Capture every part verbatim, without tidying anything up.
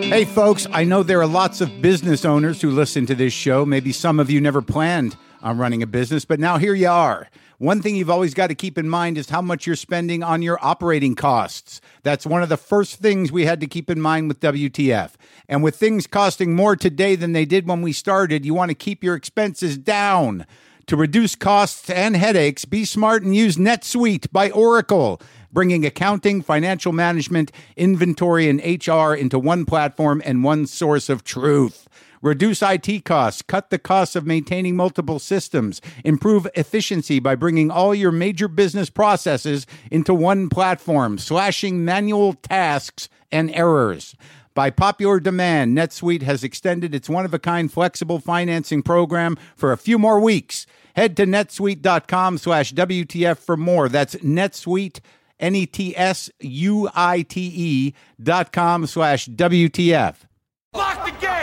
Hey folks, I know there are lots of business owners who listen to this show. Maybe some of you never planned on running a business, but now here you are. One thing you've always got to keep in mind is how much you're spending on your operating costs. That's one of the first things we had to keep in mind with W T F. And with things costing more today than they did when we started, you want to keep your expenses down. To reduce costs and headaches, be smart and use NetSuite by Oracle, bringing accounting, financial management, inventory, and H R into one platform and one source of truth. Reduce I T costs, cut the costs of maintaining multiple systems, improve efficiency by bringing all your major business processes into one platform, slashing manual tasks and errors. By popular demand, NetSuite has extended its one-of-a-kind flexible financing program for a few more weeks. Head to netsuite.com slash WTF for more. That's NetSuite, N E T S U I T E dot com slash W T F. Lock the gate!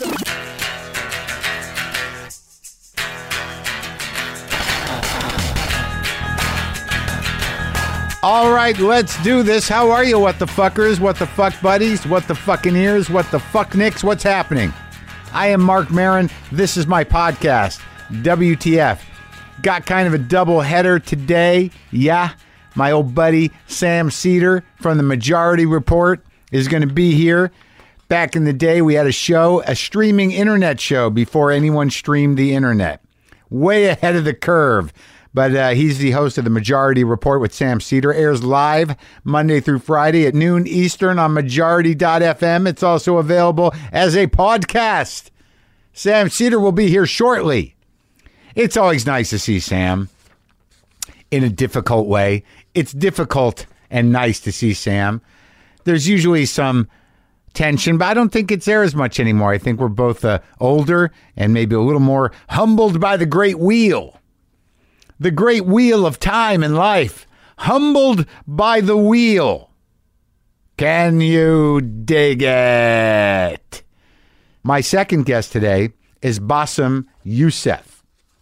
All right, let's do this. How are you, what the fuckers, what the fuck buddies, what the fucking ears, what the fuck nicks, what's happening? I am Mark Maron. This is my podcast, W T F. Got kind of a double header today. Yeah, my old buddy Sam Seder from the Majority Report is going to be here. Back in the day, we had a show, a streaming internet show before anyone streamed the internet. Way ahead of the curve. But uh, he's the host of the Majority Report with Sam Seder. Airs live Monday through Friday at noon Eastern on majority dot f m. It's also available as a podcast. Sam Seder will be here shortly. It's always nice to see Sam in a difficult way. It's difficult and nice to see Sam. There's usually some tension, but I don't think it's there as much anymore. I think we're both uh, older and maybe a little more humbled by the great wheel. The great wheel of time and life. Humbled by the wheel. Can you dig it? My second guest today is Bassem Youssef.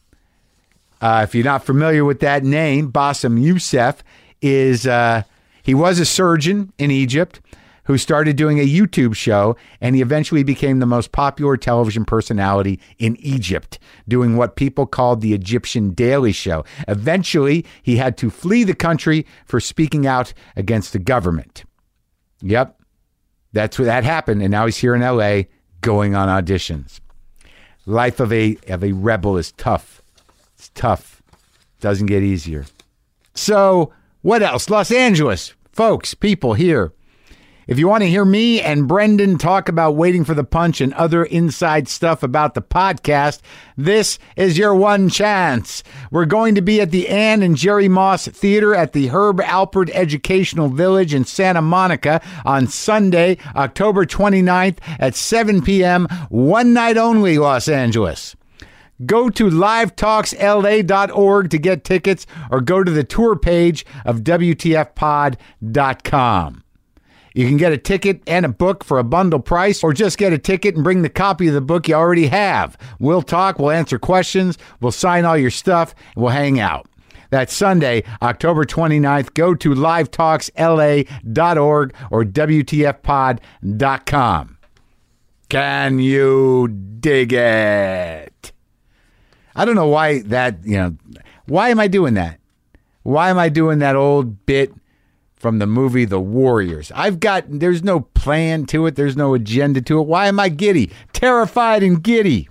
Uh, if you're not familiar with that name, Bassem Youssef is, uh, he was a surgeon in Egypt who started doing a YouTube show, and he eventually became the most popular television personality in Egypt, doing what people called the Egyptian Daily Show. Eventually, he had to flee the country for speaking out against the government. Yep, that's what that happened, and now he's here in L A going on auditions. Life of a of a rebel is tough. It's tough. Doesn't get easier. So, what else? Los Angeles, folks, people here. If you want to hear me and Brendan talk about Waiting for the Punch and other inside stuff about the podcast, this is your one chance. We're going to be at the Ann and Jerry Moss Theater at the Herb Alpert Educational Village in Santa Monica on Sunday, October twenty-ninth at seven p.m. One night only, Los Angeles. Go to live talks l a dot org to get tickets or go to the tour page of w t f pod dot com. You can get a ticket and a book for a bundle price, or just get a ticket and bring the copy of the book you already have. We'll talk, we'll answer questions, we'll sign all your stuff, and we'll hang out. That's Sunday, October twenty-ninth. Go to live talks l a dot org or w t f pod dot com. Can you dig it? I don't know why that, you know, why am I doing that? Why am I doing that old bit from the movie The Warriors? I've got, there's no plan to it. There's no agenda to it. Why am I giddy? Terrified and giddy.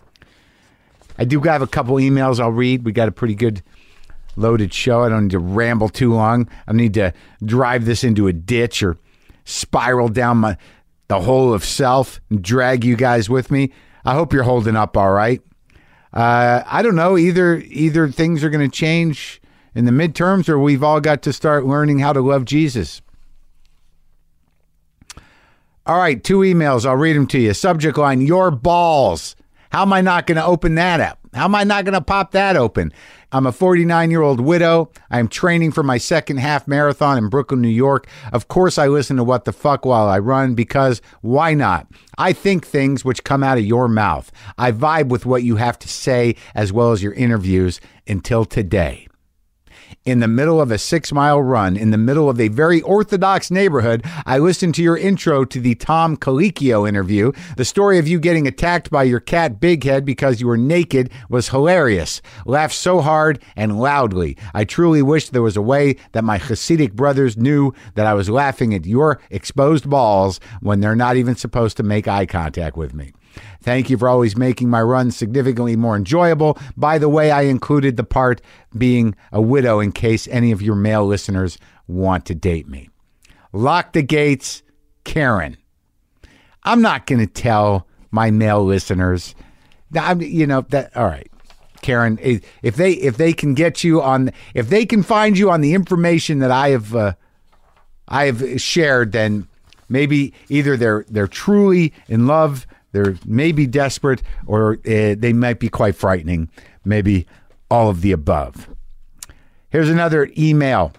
I do have a couple emails I'll read. We got a pretty good loaded show. I don't need to ramble too long. I need to drive this into a ditch or spiral down my the hole of self and drag you guys with me. I hope you're holding up all right. Uh, I don't know. Either either things are going to change in the midterms, or we've all got to start learning how to love Jesus. All right, two emails. I'll read them to you. Subject line, your balls. How am I not going to open that up? How am I not going to pop that open? I'm a forty-nine-year-old widow. I'm training for my second half marathon in Brooklyn, New York. Of course, I listen to What the Fuck while I run, because why not? I think things which come out of your mouth. I vibe with what you have to say as well as your interviews until today. In the middle of a six-mile run, in the middle of a very orthodox neighborhood, I listened to your intro to the Tom Colicchio interview. The story of you getting attacked by your cat Big Head because you were naked was hilarious. Laughed so hard and loudly. I truly wish there was a way that my Hasidic brothers knew that I was laughing at your exposed balls when they're not even supposed to make eye contact with me. Thank you for always making my runs significantly more enjoyable. By the way, I included the part being a widow in case any of your male listeners want to date me. Lock the gates, Karen. I'm not going to tell my male listeners. I'm, you know that. All right, Karen. If they if they can get you on, if they can find you on the information that I have uh, I have shared, then maybe either they're they're truly in love. They're maybe desperate, or uh, they might be quite frightening. Maybe all of the above. Here's another email.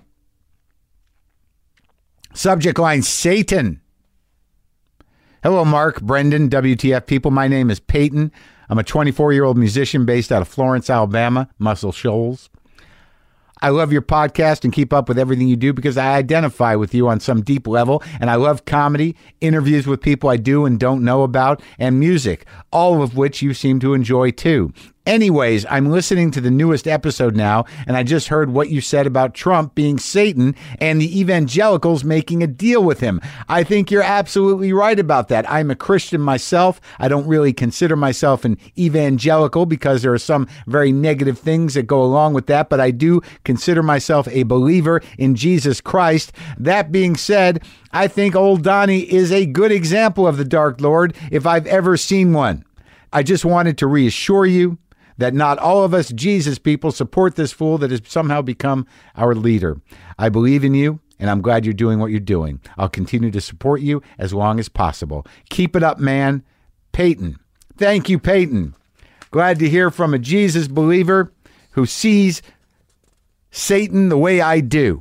Subject line, Satan. Hello, Mark, Brendan, W T F people. My name is Peyton. I'm a twenty-four-year-old musician based out of Florence, Alabama, Muscle Shoals. I love your podcast and keep up with everything you do because I identify with you on some deep level, and I love comedy, interviews with people I do and don't know about, and music, all of which you seem to enjoy too. Anyways, I'm listening to the newest episode now, and I just heard what you said about Trump being Satan and the evangelicals making a deal with him. I think you're absolutely right about that. I'm a Christian myself. I don't really consider myself an evangelical because there are some very negative things that go along with that, but I do consider myself a believer in Jesus Christ. That being said, I think old Donnie is a good example of the Dark Lord if I've ever seen one. I just wanted to reassure you that not all of us Jesus people support this fool that has somehow become our leader. I believe in you, and I'm glad you're doing what you're doing. I'll continue to support you as long as possible. Keep it up, man. Peyton. Thank you, Peyton. Glad to hear from a Jesus believer who sees Satan the way I do.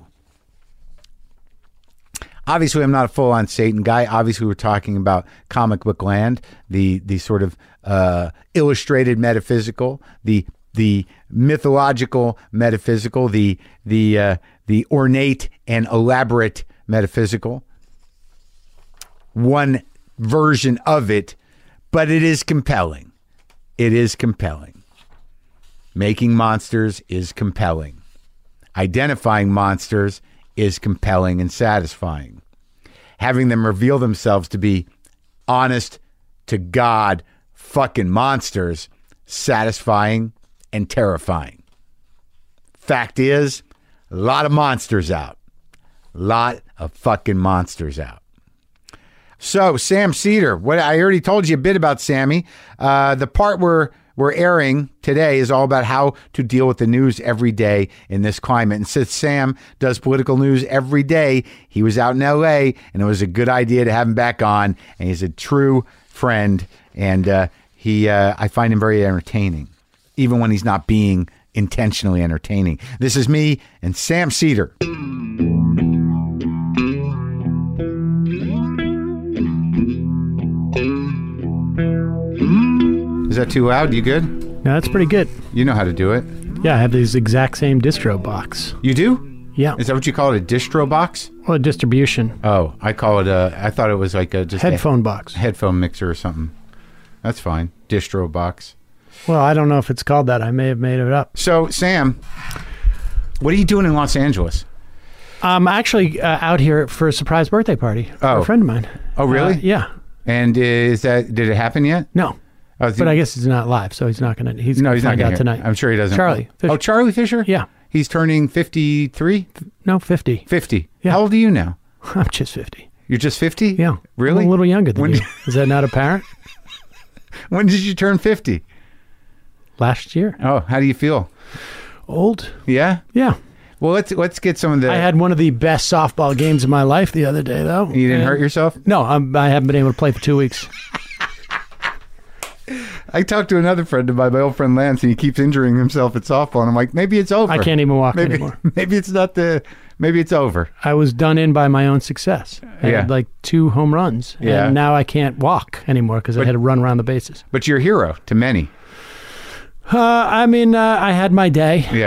Obviously, I'm not a full-on Satan guy. Obviously, we're talking about comic book land, the the sort of uh, illustrated metaphysical, the the mythological metaphysical, the the uh, the ornate and elaborate metaphysical. One version of it, but it is compelling. It is compelling. Making monsters is compelling. Identifying monsters is compelling and satisfying. Having them reveal themselves to be honest to God fucking monsters, satisfying and terrifying. Fact is, a lot of monsters out. A lot of fucking monsters out. So, Sam Cedar, what I already told you a bit about Sammy. Uh, the part where we're airing today is all about how to deal with the news every day in this climate. And since Sam does political news every day, he was out in L A, and it was a good idea to have him back on. And he's a true friend, and uh, he uh, I find him very entertaining, even when he's not being intentionally entertaining. This is me and Sam Cedar. Is that too loud? You good? No, that's pretty good. You know how to do it. Yeah, I have this exact same distro box. You do? Yeah. Is that what you call it, a distro box? Well, a distribution. Oh, I call it a, I thought it was like a just headphone a, box. Headphone mixer or something. That's fine. Distro box. Well, I don't know if it's called that. I may have made it up. So, Sam, what are you doing in Los Angeles? I'm actually uh, out here for a surprise birthday party for oh. a friend of mine. Oh, really? Uh, yeah. And is that, did it happen yet? No. Oh, but I guess he's not live, so he's not going to, he's no, going he's to find not out hear. tonight. I'm sure he doesn't. Charlie Fisher. Oh, Charlie Fisher? Yeah. He's turning fifty-three? No, fifty. fifty. Yeah. How old are you now? I'm just fifty. You're just fifty? Yeah. Really? I'm a little younger than when you. Is that not apparent? When did you turn fifty? Last year. Oh, how do you feel? Old. Yeah? Yeah. Well, let's let's get some of the... I had one of the best softball games of my life the other day, though. You didn't and hurt yourself? No, I'm, I haven't been able to play for two weeks. I talked to another friend of mine, my old friend Lance, and he keeps injuring himself at softball, and I'm like, maybe it's over. I can't even walk maybe, anymore. Maybe it's not the... Maybe it's over. I was done in by my own success. I yeah. had like two home runs, yeah. and now I can't walk anymore because I had to run around the bases. But you're a hero to many. Uh, I mean, uh, I had my day. Yeah.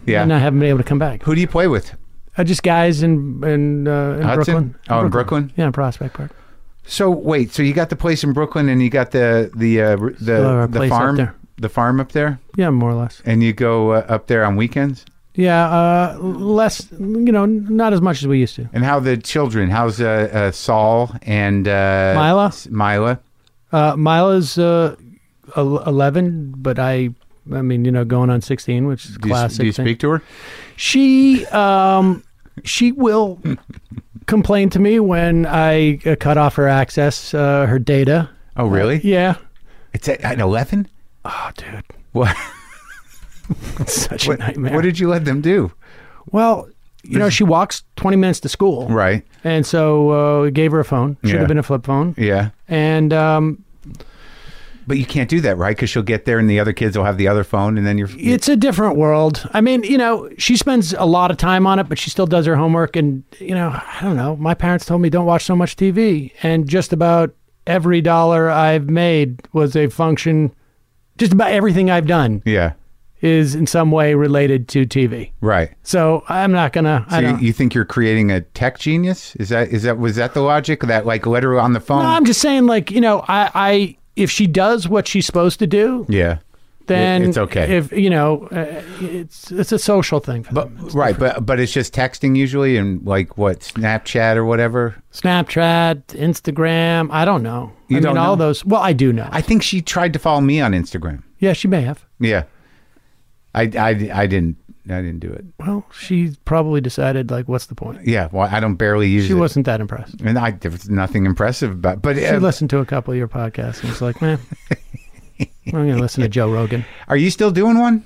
Yeah. and I haven't been able to come back. Who do you play with? Uh, just guys in in, uh, in Hudson? Brooklyn. Oh, in Brooklyn? Yeah, in Prospect Park. So wait, so you got the place in Brooklyn, and you got the the uh, the Still have our the place up farm, there. the farm up there, Yeah, more or less. and you go uh, up there on weekends. Yeah, uh, less. You know, not as much as we used to. And how the children? How's uh, uh, Saul and uh, Mila? S- Mila? Uh, Mila's uh, el- eleven, but I, I mean, you know, going on sixteen, which is Do you, classic. do you thing. speak to her? She, um, she will complain to me when I uh, cut off her access, uh, her data. Oh, really? Uh, yeah. It's at, at eleven. Oh, dude, What? it's such What, a nightmare. what did you let them do? well, you know, she walks twenty minutes to school, Right. and so uh, we gave her a phone. Should Yeah. have been a flip phone, Yeah. and um, But you can't do that, right? Because she'll get there, and the other kids will have the other phone, and then you're. it's a different world. I mean, you know, she spends a lot of time on it, but she still does her homework. And, you know, I don't know. My parents told me don't watch so much T V. And just about every dollar I've made was a function, just about everything I've done Yeah. is in some way related to T V. Right. So I'm not going to, So I you, don't. you think you're creating a tech genius? Is that is that was that the logic that like let her on the phone? No, I'm just saying, like, you know, I, I, if she does what she's supposed to do, yeah. then It- it's okay. If, you know, uh, it's, it's a social thing. For But them. It's right, but but it's just texting usually, and like what Snapchat or whatever. Snapchat, Instagram. I don't know. You I don't mean, all know? those. Well, I do know. I think she tried to follow me on Instagram. yeah, she may have. Yeah. I, I, I didn't I didn't do it. Well, she probably decided, like, what's the point? Yeah, well, I don't barely use She it. wasn't that impressed. And I there was nothing impressive about. But She uh, listened to a couple of your podcasts and was like, man, I'm going to listen to Joe Rogan. are you still doing one?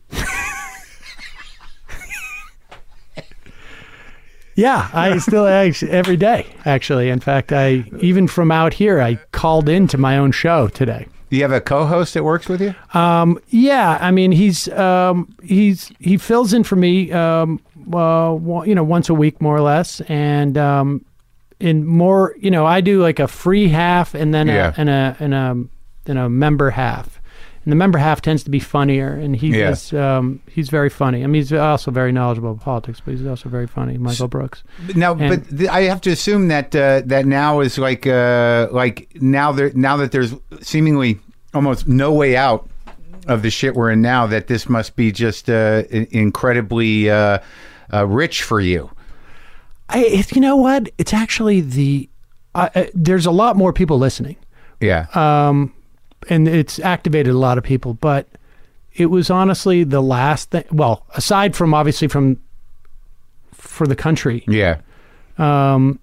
Yeah, I still actually, every day, actually. In fact, I even from out here, I called into my own show today. Do you have a co-host that works with you? Um, yeah, I mean, he's um, he's he fills in for me, um, uh, wa- you know, once a week more or less, and um, in more, you know, I do like a free half and then Yeah. a and a and a and a member half, and the member half tends to be funnier, and he Yeah. does, um, he's very funny. I mean, he's also very knowledgeable about politics, but he's also very funny, Michael Brooks. Now, And- but th- I have to assume that uh, that now is like uh, like now there now that there's seemingly almost no way out of the shit we're in now. That this must be just uh, i- incredibly uh, uh, rich for you. I, it, you know what? It's actually the uh, uh, there's a lot more people listening. Yeah. um, and it's activated a lot of people. But it was honestly the last thing. Well, aside from obviously from for the country, yeah. um,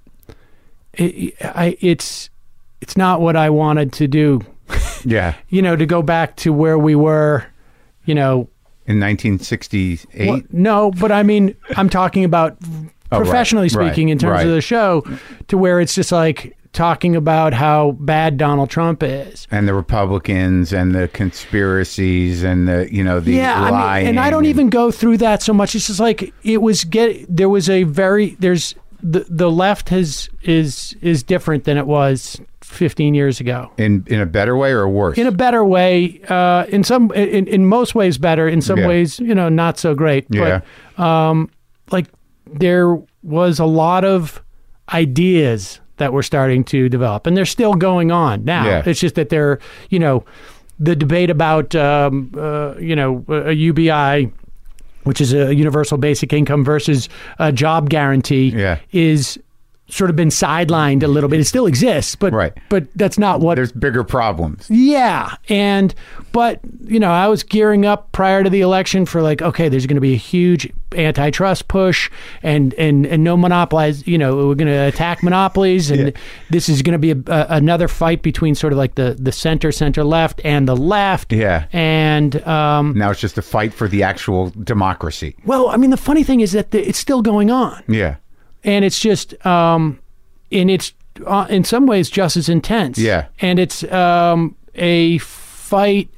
it, I, it's it's not what I wanted to do. Yeah. You know, to go back to where we were. You know, In nineteen sixty-eight. well, no, but I mean, I'm talking about Oh, right, professionally right, speaking in terms right. of the show, to where it's just like talking about how bad Donald Trump is. And the Republicans and the conspiracies and the you know the yeah, I lying. mean, and I don't even go through that so much. It's just like it was get. There was a very there's the the left has is is different than it was fifteen years ago. in in a better way or worse. In a better way, uh, in some in in most ways better. In some Yeah. ways, you know, not so great. Yeah. But um, like there was a lot of ideas that were starting to develop, and they're still going on now. Yeah. It's just that they're, you know, the debate about, um, uh, you know, a U B I, which is a universal basic income versus a job guarantee, Yeah. is sort of been sidelined a little bit. It still exists, but Right. but that's not what. There's bigger problems. Yeah, and but you know, I was gearing up prior to the election for like, okay, there's going to be a huge antitrust push, and and and no monopolize. You know, we're going to attack monopolies, and Yeah. this is going to be a, a, another fight between sort of like the the center, center left, and the left. Yeah. And um, Now it's just a fight for the actual democracy. well, I mean, the funny thing is that the, it's still going on. Yeah. And it's just, um, and it's uh, in some ways just as intense. Yeah. And it's um, a fight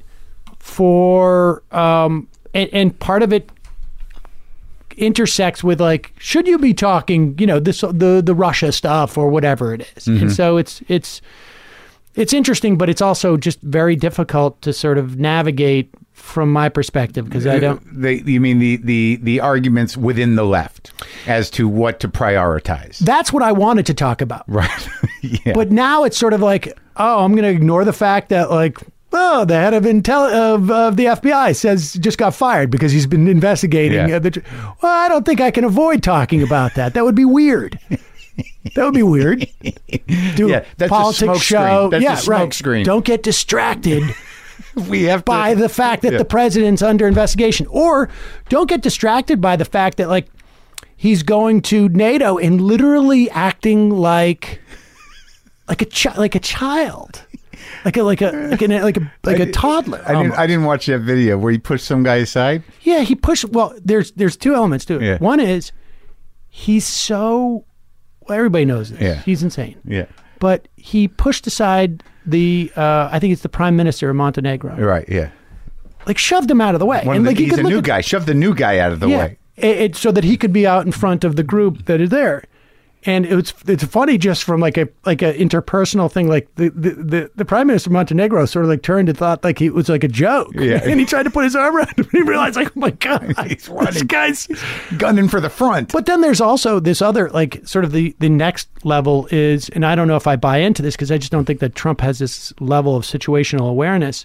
for, um, and, and part of it intersects with like, should you be talking, you know, this the the Russia stuff or whatever it is. Mm-hmm. And so it's it's It's interesting, but it's also just very difficult to sort of navigate from my perspective because I don't. They, you mean the, the, the arguments within the left as to what to prioritize? That's what I wanted to talk about. Right. Yeah. But now it's sort of like, oh, I'm going to ignore the fact that like, oh, the head of intel of, of the F B I says just got fired because he's been investigating. Yeah. Uh, the, well, I don't think I can avoid talking about that. That would be weird. That would be weird. Do Yeah, that's a a politics smoke show. screen. That's a yeah, smoke right. screen. Don't get distracted we have by to, the fact that Yeah. the president's under investigation, or don't get distracted by the fact that like he's going to NATO and literally acting like like a chi- like a child, like a like a like a like a like a toddler. I didn't, almost. I didn't watch that video where he pushed some guy aside. Yeah, he pushed. Well, there's there's two elements to it. Yeah. One is he's so. Well, everybody knows this. Yeah. He's insane. Yeah. But he pushed aside the. Uh, I think it's the prime minister of Montenegro. Right. Yeah. Like shoved him out of the way. One and of the, like he he's could a look new at- guy. Shove the new guy out of the yeah, way. It, it, so that he could be out in front of the group that is there. And it's it's funny just from like a like a interpersonal thing. Like the, the, the, the prime minister of Montenegro sort of like turned and thought like it was like a joke. Yeah. And he tried to put his arm around him and he realized like, oh my God, He's this running. guy's. Gunning for the front. But then there's also this other like sort of the, the next level is, and I don't know if I buy into this because I just don't think that Trump has this level of situational awareness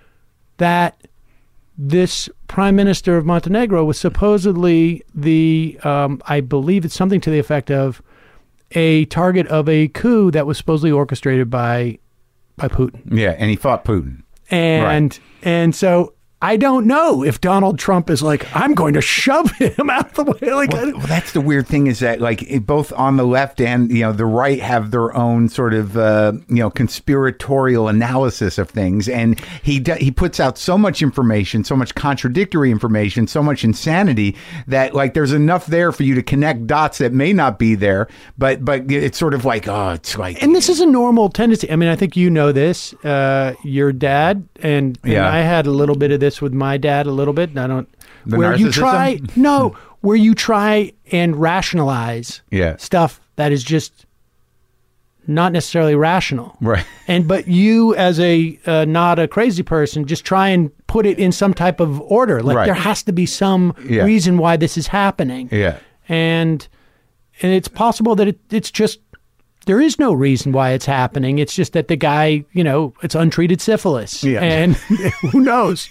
that this prime minister of Montenegro was supposedly the, um, I believe it's something to the effect of a target of a coup that was supposedly orchestrated by by Putin. Yeah, and he fought Putin. And and so I don't know if Donald Trump is like, I'm going to shove him out the way. Like, I Well, don't- well, that's the weird thing is that like it, both on the left and you know the right have their own sort of uh, you know conspiratorial analysis of things, and he d- he puts out so much information, so much contradictory information, so much insanity that like there's enough there for you to connect dots that may not be there, but but it's sort of like oh it's like and this is a normal tendency. I mean, I think you know this. Uh, your dad and, and Yeah. I had a little bit of this with my dad a little bit. And I don't. The where you narcissism? try no, where you try and rationalize Yeah. stuff that is just not necessarily rational. Right. And but you as a uh, not a crazy person just try and put it in some type of order. Like Right. there has to be some Yeah. reason why this is happening. Yeah. And and it's possible that it, it's just there is no reason why it's happening. It's just that the guy, you know, it's untreated syphilis. Yeah. And who knows?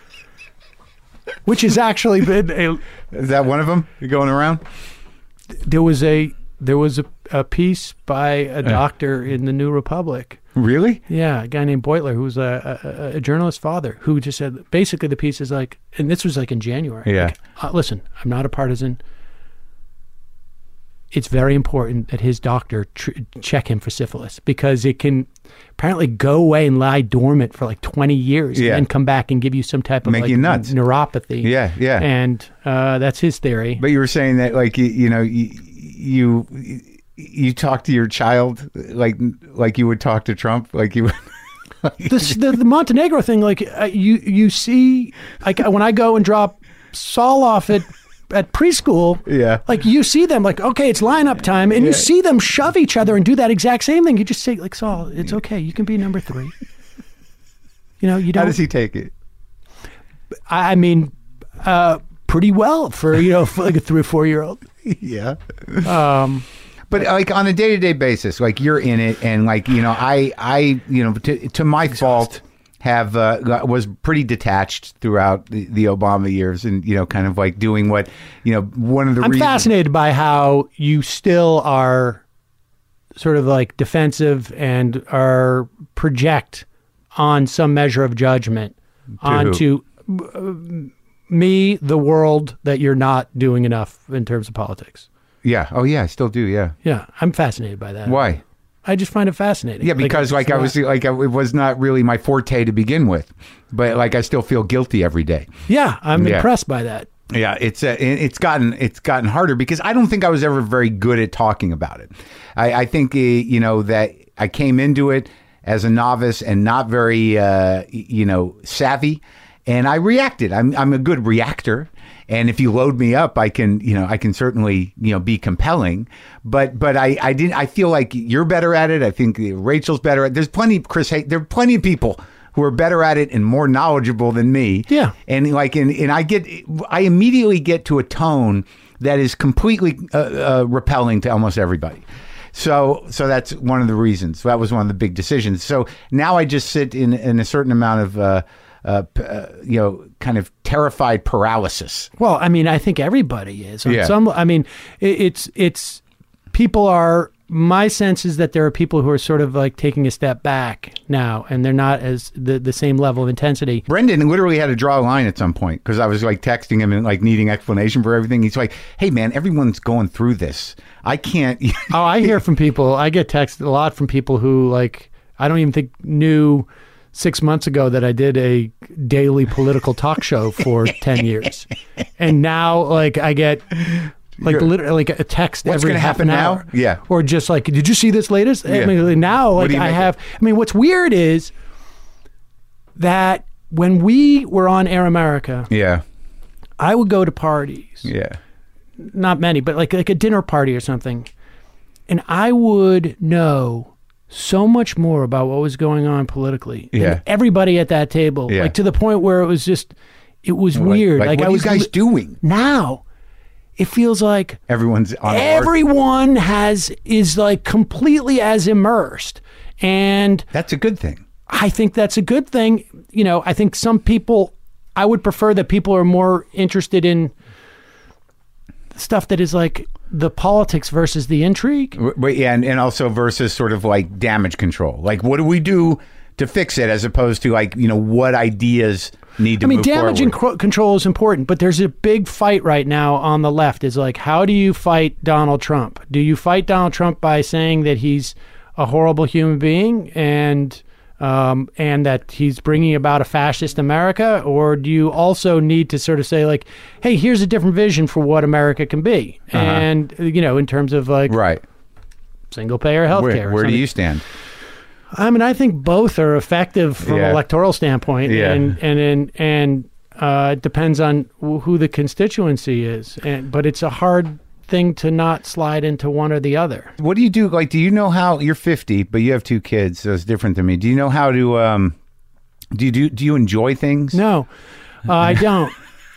Which has actually been a Is that one of them going around? there was a there was a, a piece by a doctor in the New Republic. Really? Yeah, a guy named Beutler, who's a, a, a journalist father, who just said basically the piece is like, and this was like in January. Yeah. Like, uh, listen, I'm not a partisan. It's very important that his doctor tr- check him for syphilis because it can apparently go away and lie dormant for like twenty years Yeah. and then come back and give you some type of Make like you nuts. neuropathy. Yeah, yeah. And uh, that's his theory. But you were saying that, like you, you know, you, you you talk to your child like like you would talk to Trump, like you. Would, This, the, the Montenegro thing, like uh, you you see, like when I go and drop Saul off at at preschool, Yeah. like you see them, like okay, it's lineup time, and you see them shove each other and do that exact same thing. You just say, like Saul, it's okay, you can be number three. You know, you don't. How does he take it? I I mean, uh, pretty well for you know for like a three or four year old. Yeah. Um, But like on a day to day basis, like you're in it, and like you know, I I you know to to my fault have uh, was pretty detached throughout the, the Obama years, and you know, kind of like doing what you know one of the I'm reasons. fascinated by how you still are sort of like defensive and are project on some measure of judgment onto uh, me, the world, that you're not doing enough in terms of politics. Yeah. Oh yeah, I still do. Yeah. Yeah, I'm fascinated by that. Why? I just find it fascinating. Yeah, because like, it's I not- was like I, it was not really my forte to begin with, but like I still feel guilty every day. Yeah, I'm Yeah. impressed by that. Yeah, it's uh, it- it's gotten it's gotten harder because I don't think I was ever very good at talking about it. I, I think uh, you know that I came into it as a novice and not very uh, you know savvy, and I reacted. I'm I'm a good reactor, And if you load me up, I can, you know, I can certainly, you know, be compelling. But but I, I didn't. I feel like you're better at it. I think Rachel's better at it. There's plenty, Chris. Hey, there are plenty of people who are better at it and more knowledgeable than me. Yeah. And like, and, and I get, I immediately get to a tone that is completely uh, uh, repelling to almost everybody. So, so that's one of the reasons. So that was one of the big decisions. So now I just sit in, in a certain amount of, uh, uh, uh, you know, kind of terrified paralysis. Well, I mean, I think everybody is. On Yeah. Some, I mean, it, it's it's people are. My sense is that there are people who are sort of like taking a step back now, and they're not as the, the same level of intensity. Brendan literally had to draw a line at some point because I was like texting him and like needing explanation for everything. He's like, "Hey, man, everyone's going through this. I can't." Oh, I hear from people. I get texted a lot from people who like I don't even think knew six months ago that I did a daily political talk show for ten years, and now like I get. Like You're, literally like a text what's every gonna half happen an now? hour. Yeah. Or just like, did you see this latest? Yeah. I mean, now What like do you I make have, I mean, what's weird is that when we were on Air America, Yeah. I would go to parties, Yeah. not many, but like, like a dinner party or something. And I would know so much more about what was going on politically. Yeah. than everybody at that table, Yeah. like to the point where it was just, it was Like- weird. Like, Like, what I are was you guys li- doing? now. It feels like Everyone's on alert. everyone has is like completely as immersed, and That's a good thing. I think that's a good thing. You know, I think some people, I would prefer that people are more interested in stuff that is like the politics versus the intrigue. But yeah, and, and also versus sort of like damage control. Like, what do we do to fix it, as opposed to like, you know, what ideas need to I mean, move damage and forward? cro- control is important, but there's a big fight right now on the left. Is like, how do you fight Donald Trump? Do you fight Donald Trump by saying that he's a horrible human being and um, and that he's bringing about a fascist America, or do you also need to sort of say like, hey, here's a different vision for what America can be, Uh-huh. and you know, in terms of like Right. single payer healthcare. Where, or where do something. you stand? I mean, I think both are effective from Yeah. an electoral standpoint, Yeah. and and and, and uh, it depends on wh- who the constituency is. And but it's a hard thing to not slide into one or the other. What do you do? Like, do you know how you're fifty, but you have two kids, so it's different than me. Do you know how to, um, do you do, do you enjoy things? No, uh, I don't.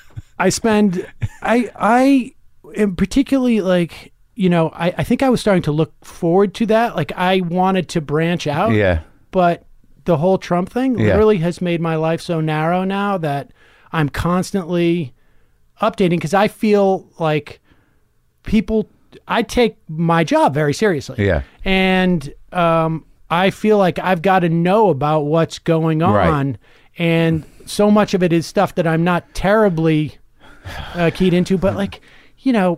I spend, I, I am particularly like, you know, I, I think I was starting to look forward to that. Like I wanted to branch out. Yeah. But the whole Trump thing Yeah. literally has made my life so narrow now that I'm constantly updating because I feel like people, I take my job very seriously. Yeah. And um, I feel like I've got to know about what's going on. Right. And so much of it is stuff that I'm not terribly uh, keyed into, but like, you know,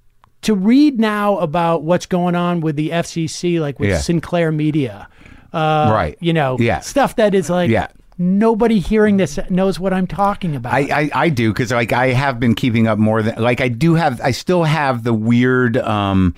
to read now about what's going on with the F C C, like with Yeah. Sinclair Media, uh, Right. You know, Yeah. stuff that is like Yeah. nobody hearing this knows what I'm talking about. I, I, I do, because like I have been keeping up more than like I do have I still have the weird um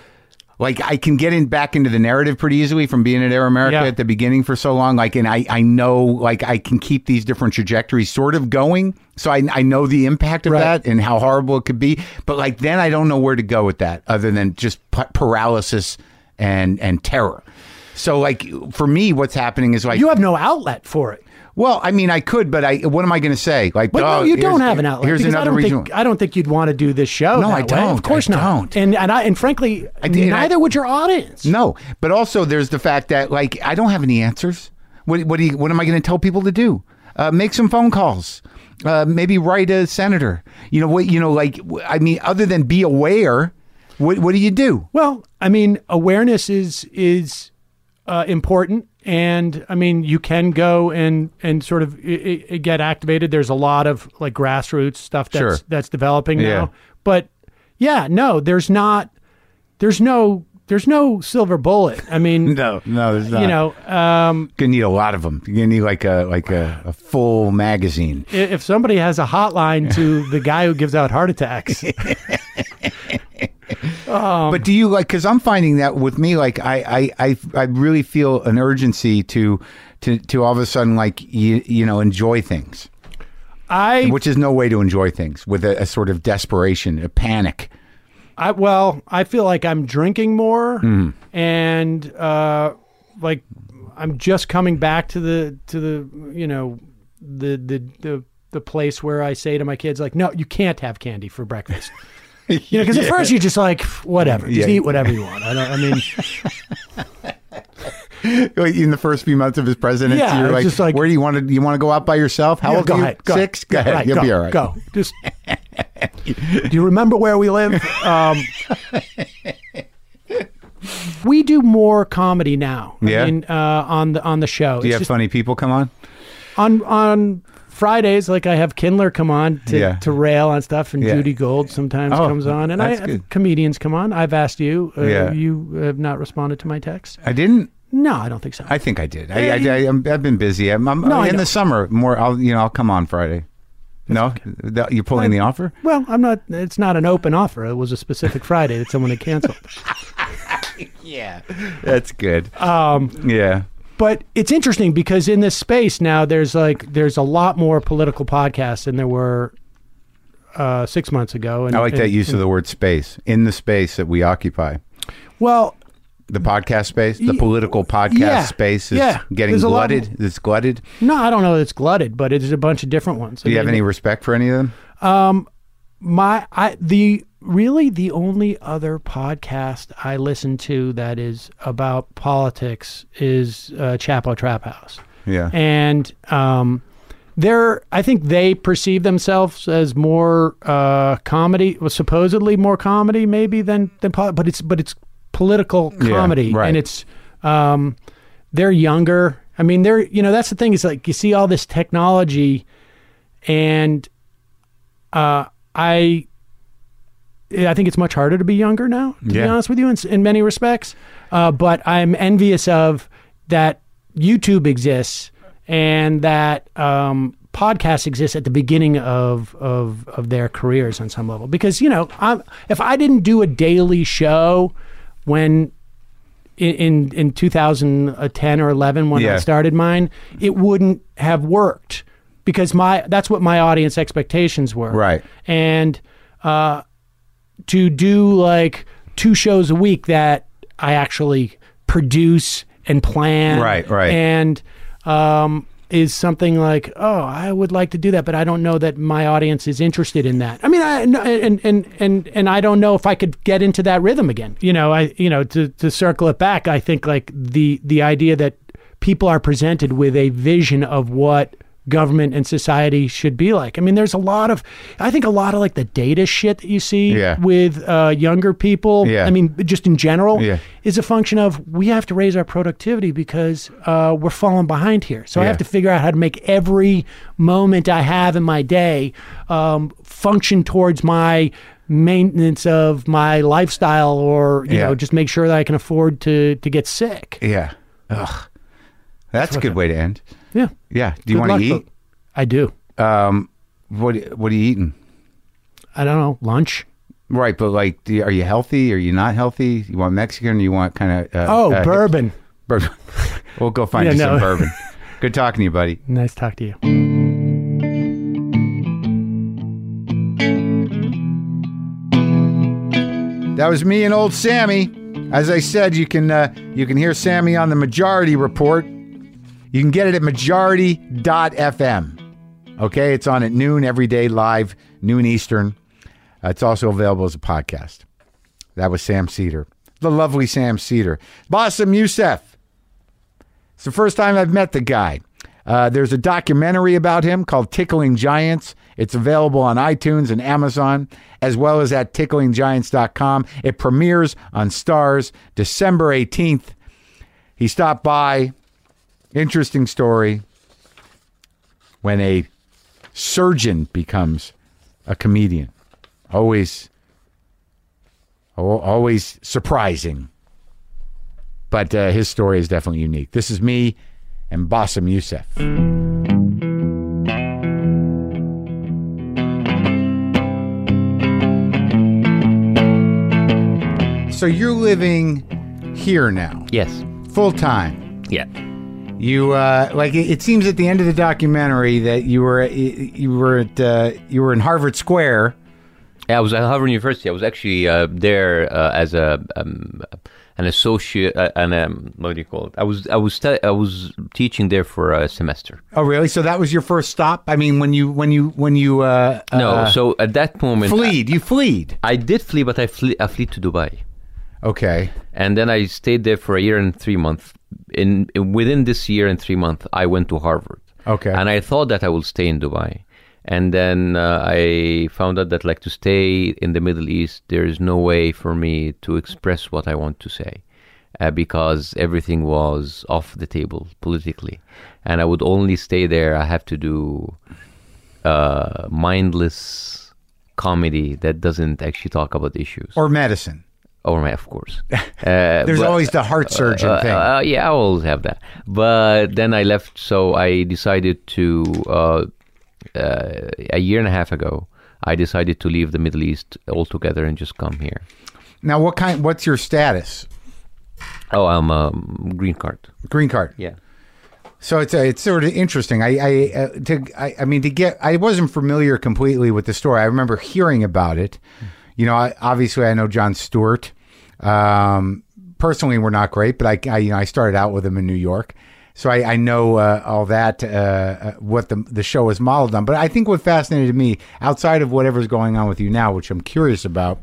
like I can get in back into the narrative pretty easily from being at Air America Yeah. at the beginning for so long. Like, and I, I know like I can keep these different trajectories sort of going. So I, I know the impact of Right. that and how horrible it could be. But like then I don't know where to go with that other than just p- paralysis and and terror. So like for me, what's happening is like you have no outlet for it. well, I mean, I could, but I. What am I going to say? Like, But oh, no, you don't here's- have an outlet. Here's because I another don't reason. think I don't think you'd want to do this show. No, that I way. don't. Of course I not. don't. And and I and frankly, I did- and I- neither would your audience. No, but also there's the fact that like I don't have any answers. What what do you, what am I going to tell people to do? Uh, make some phone calls. Uh, maybe write a senator. You know what? You know, like I mean, other than be aware, what what do you do? Well, I mean, awareness is is uh, important, and I mean, you can go and and sort of I- I get activated. There's a lot of like grassroots stuff that's Sure. that's developing Yeah. now. But yeah, no, there's not. There's no. There's no silver bullet. I mean, No, no, there's not. you know, um, you're gonna need a lot of them. You're gonna need like a like a, a full magazine. i- if somebody has a hotline to the guy who gives out heart attacks, but do you like? Because I'm finding that with me, like I, I, I, I really feel an urgency to, to, to all of a sudden like you, you know, enjoy things. I which is no way to enjoy things, with a, a sort of desperation, a panic. I well, I feel like I'm drinking more, Mm. and uh, like I'm just coming back to the to the you know the the the the place where I say to my kids, like, no, you can't have candy for breakfast. You know, because at Yeah. first you're just like, whatever, just Yeah. eat whatever you want. I don't. I mean, In the first few months of his presidency, Yeah, you're it's like, just like- where do you want to? You want to go out by yourself? How yeah, old go are you? ahead, go Six. Go Yeah, ahead. right, You'll go, be all right. Go. Just. Do you remember where we live? Um, we do more comedy now. Yeah? I mean, uh, on the on the show. Do you It's have just- funny people come on? on on Fridays, like I have Kindler come on to, Yeah. to rail on stuff, and Yeah. Judy Gold sometimes Oh, comes on, and I that's have good. comedians come on. I've asked you. Uh, Yeah. You have not responded to my text. I didn't. No, I don't think so. I think I did. I, I, I, I'm, I've been busy. I'm, I'm No, I in know. the summer. More. I'll. You know. I'll come on Friday. No, Th- you're pulling the offer. well, I'm not. It's not an open offer. It was a specific Friday that someone had canceled. Yeah, that's good. Um, Yeah. But it's interesting because in this space now, there's like there's a lot more political podcasts than there were uh, six months ago. And I like and- that use and- of the word space. In the space that we occupy, Well, the podcast space, the Ye- political podcast yeah, space is yeah. getting There's a lot glutted. It's glutted. no, I don't know that it's glutted, but it's a bunch of different ones. Do you have any respect for any of them? My I the really the only other podcast I listen to that is about politics is uh, Chapo Trap House. Yeah. And um, they're I think they perceive themselves as more uh, comedy, well, supposedly more comedy maybe than than pol- but it's but it's political Yeah, comedy, right. and it's um, they're younger. I mean, they're you know that's the thing is like you see all this technology, and uh, I. I think it's much harder to be younger now, to be Yeah. honest with you, in, in many respects. Uh, but I'm envious of that YouTube exists and that um, podcasts exist at the beginning of, of of their careers on some level. Because, you know, I'm, if I didn't do a daily show when in in, in two thousand ten or eleven when Yeah. I started mine, it wouldn't have worked because my that's what my audience expectations were. Right. And uh, to do like two shows a week that I actually produce and plan. Right, right. And um, is something like, oh, I would like to do that, but I don't know that my audience is interested in that. I mean, I and and and and I don't know if I could get into that rhythm again. You know, I you know to to circle it back, I think like the the idea that people are presented with a vision of what government and society should be like. I mean, there's a lot of, I think a lot of like the data shit that you see Yeah. with uh, younger people. Yeah. I mean, just in general, Yeah. is a function of we have to raise our productivity because uh, we're falling behind here. So I Yeah. have to figure out how to make every moment I have in my day um, function towards my maintenance of my lifestyle, or you Yeah. know, just make sure that I can afford to to get sick. Yeah. Ugh. That's a good way to end. Yeah. Yeah. Do you Good want to luck, eat? folks. I do. Um, what What are you eating? I don't know. Lunch. Right, but like, do you, are you healthy? Are you not healthy? You want Mexican? Or you want kind of? Uh, Oh, uh, bourbon. Bourbon. We'll go find Yeah, you no. some bourbon. Good talking to you, buddy. Nice to talk to you. That was me and old Sammy. As I said, you can uh, you can hear Sammy on the Majority Report. You can get it at majority dot f m. Okay, it's on at noon every day, live, noon Eastern. Uh, it's also available as a podcast. That was Sam Cedar, the lovely Sam Cedar. Bassem Youssef. It's the first time I've met the guy. Uh, there's a documentary about him called Tickling Giants. It's available on iTunes and Amazon, as well as at tickling giants dot com. It premieres on Stars December eighteenth. He stopped by. Interesting story. When a surgeon becomes a comedian. Always, al- always surprising. But uh, his story is definitely unique. This is me and Bassem Youssef. So you're living here now, Yes. full time, Yeah. You uh, like it, it seems at the end of the documentary that you were you were at uh, you were in Harvard Square. Yeah, I was at Harvard University. I was actually uh, there uh, as a um, an associate, uh, and um, what do you call it? I was I was stu- I was teaching there for a semester. Oh, really? So that was your first stop? I mean, when you when you when you uh, No, uh, so at that moment, fleed. You fleed. I, I did flee, but I flee I flee to Dubai, Okay. and then I stayed there for a year and three months. In, in within this year and three months, I went to Harvard. Okay. And I thought that I will stay in Dubai. And then uh, I found out that, like, to stay in the Middle East, there is no way for me to express what I want to say uh, because everything was off the table politically. And I would only stay there. I have to do uh, mindless comedy that doesn't actually talk about issues. Or medicine. Or, of course. Uh, There's but- always the heart surgeon uh, thing. Uh, yeah, I always have that. But then I left, so I decided to, uh, uh, a year and a half ago, I decided to leave the Middle East altogether and just come here. Now, what kind? What's your status? Oh, I'm a um, green card. Green card. Yeah. So it's uh, it's sort of interesting. I I uh, to I, I mean to get I wasn't familiar completely with the story. I remember hearing about it. You know, I, obviously I know Jon Stewart. Um, personally, we're not great, but I, I you know I started out with him in New York, so I, I know uh, all that uh, what the the show is modeled on. But I think what fascinated me, outside of whatever's going on with you now, which I'm curious about,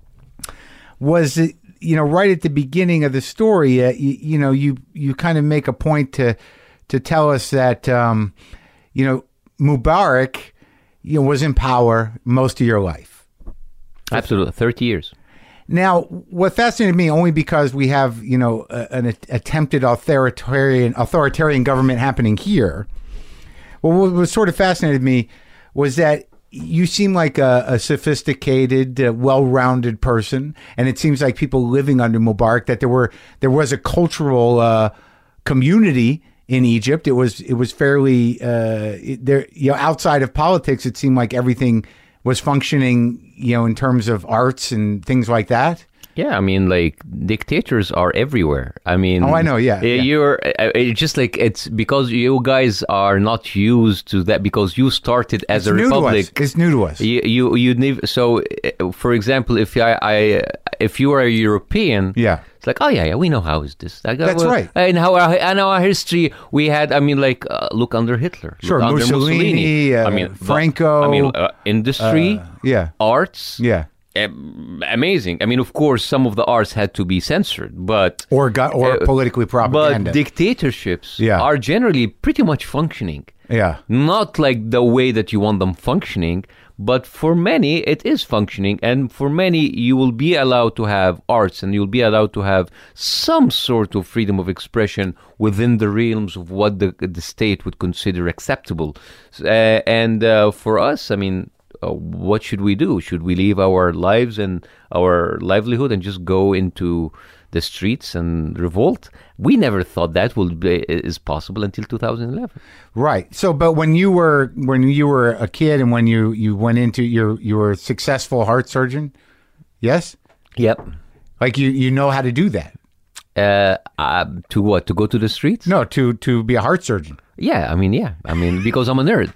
was it, you know, right at the beginning of the story, uh, you, you know, you you kind of make a point to to tell us that um, you know Mubarak, you know, was in power most of your life. Absolutely, thirty years. Now, what fascinated me, only because we have, you know, a, an attempted authoritarian authoritarian government happening here. Well, what was sort of fascinated me was that you seem like a, a sophisticated, uh, well-rounded person, and it seems like people living under Mubarak, that there were there was a cultural uh, community in Egypt. It was it was fairly uh, it, there. You know, outside of politics, it seemed like everything was functioning, you know, in terms of arts and things like that. Yeah, I mean, like, dictators are everywhere. I mean, Oh, I know, yeah, uh, yeah. You're uh, it's just like, it's because you guys are not used to that, because you started as It's a new republic. to us. It's new to us. You, you, you nev- so, uh, for example, if I, I, if you are a European, Yeah. it's like, oh yeah, yeah, we know how is this. Like, That's uh, right. And how our, and our history, we had, I mean, like, uh, look under Hitler, Sure, look under Mussolini, uh, I mean, Franco, I mean, uh, industry, Uh, yeah. arts, Yeah. um, amazing. I mean, of course, some of the arts had to be censored, but Or got or Uh, politically propaganda. but dictatorships Yeah. are generally pretty much functioning. yeah. Not like the way that you want them functioning, but for many it is functioning, and for many you will be allowed to have arts, and you'll be allowed to have some sort of freedom of expression within the realms of what the the state would consider acceptable. Uh, and uh, for us, I mean, uh, what should we do? Should we leave our lives and our livelihood and just go into the streets and revolt? We never thought that would be, is possible until two thousand eleven. Right. So, but when you were when you were a kid and when you you went into your you were a successful heart surgeon, yes, Yep. like you you know how to do that. Uh, uh, to what? To go to the streets? No, to to be a heart surgeon. Yeah, I mean, yeah. I mean, because I'm a nerd.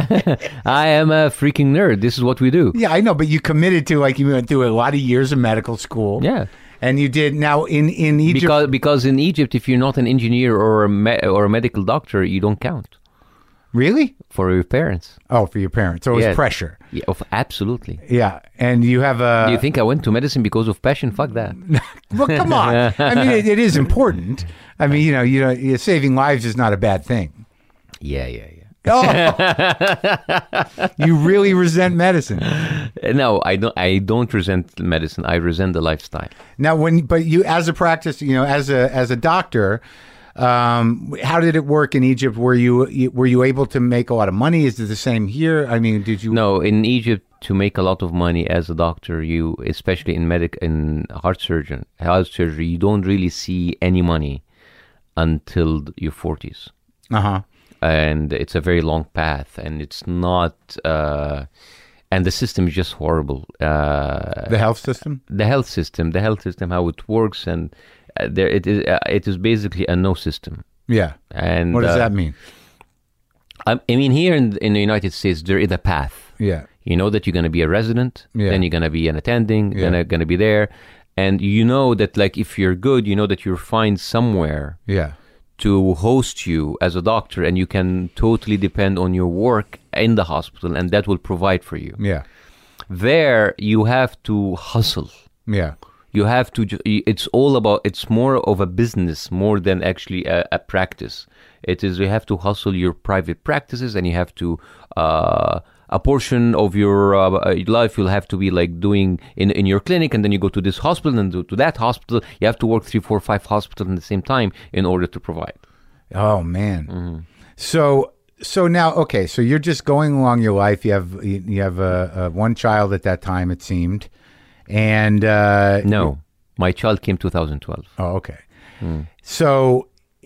I am a freaking nerd. This is what we do. Yeah, I know, but you committed to, like, you went through a lot of years of medical school. Yeah. And you did now in in Egypt. Because because in Egypt, if you're not an engineer or a me- or a medical doctor, you don't count Really? for your parents. Oh, for your parents. So it was Yeah. pressure. Yeah, of, absolutely. Yeah. And you have a. Do you think I went to medicine because of passion? Fuck that. Well, come on. I mean, it, it is important. I mean, you know, you know, you- saving lives is not a bad thing. Yeah, yeah, yeah. Oh, you really resent medicine. Uh, No, I don't. I don't resent medicine. I resent the lifestyle. Now, when but you as a practice, you know, as a as a doctor, um, how did it work in Egypt? Were you were you able to make a lot of money? Is it the same here? I mean, did you? No, in Egypt, to make a lot of money as a doctor, you, especially in medic, in heart surgeon, heart surgery, you don't really see any money until your forties. Uh huh. And it's a very long path, and it's not, uh, and the system is just horrible. Uh, The health system. the health system, the health system, how it works, and uh, there it is. Uh, it is basically a no system. Yeah. And What does uh, that mean? I, I mean, here in, in the United States, there is a path. Yeah. You know that you're going to be a resident, Yeah. then you're going to be an attending, Yeah. then you're going to be there. And you know that, like, if you're good, you know that you'll find somewhere Yeah. to host you as a doctor, and you can totally depend on your work in the hospital, and that will provide for you. Yeah. There, you have to hustle. Yeah. You have to, ju- it's all about, it's more of a business more than actually a, a practice. It is, you have to hustle your private practices, and you have to, uh, a portion of your uh, life you'll have to be like doing in, in your clinic, and then you go to this hospital and to, to that hospital. You have to work three, four, five hospitals at the same time in order to provide. Oh man. Mm-hmm. So so now okay, so you're just going along your life. You have you you have a, a one child at that time, it seemed, and uh, No, my child came two thousand twelve. Oh, okay. So,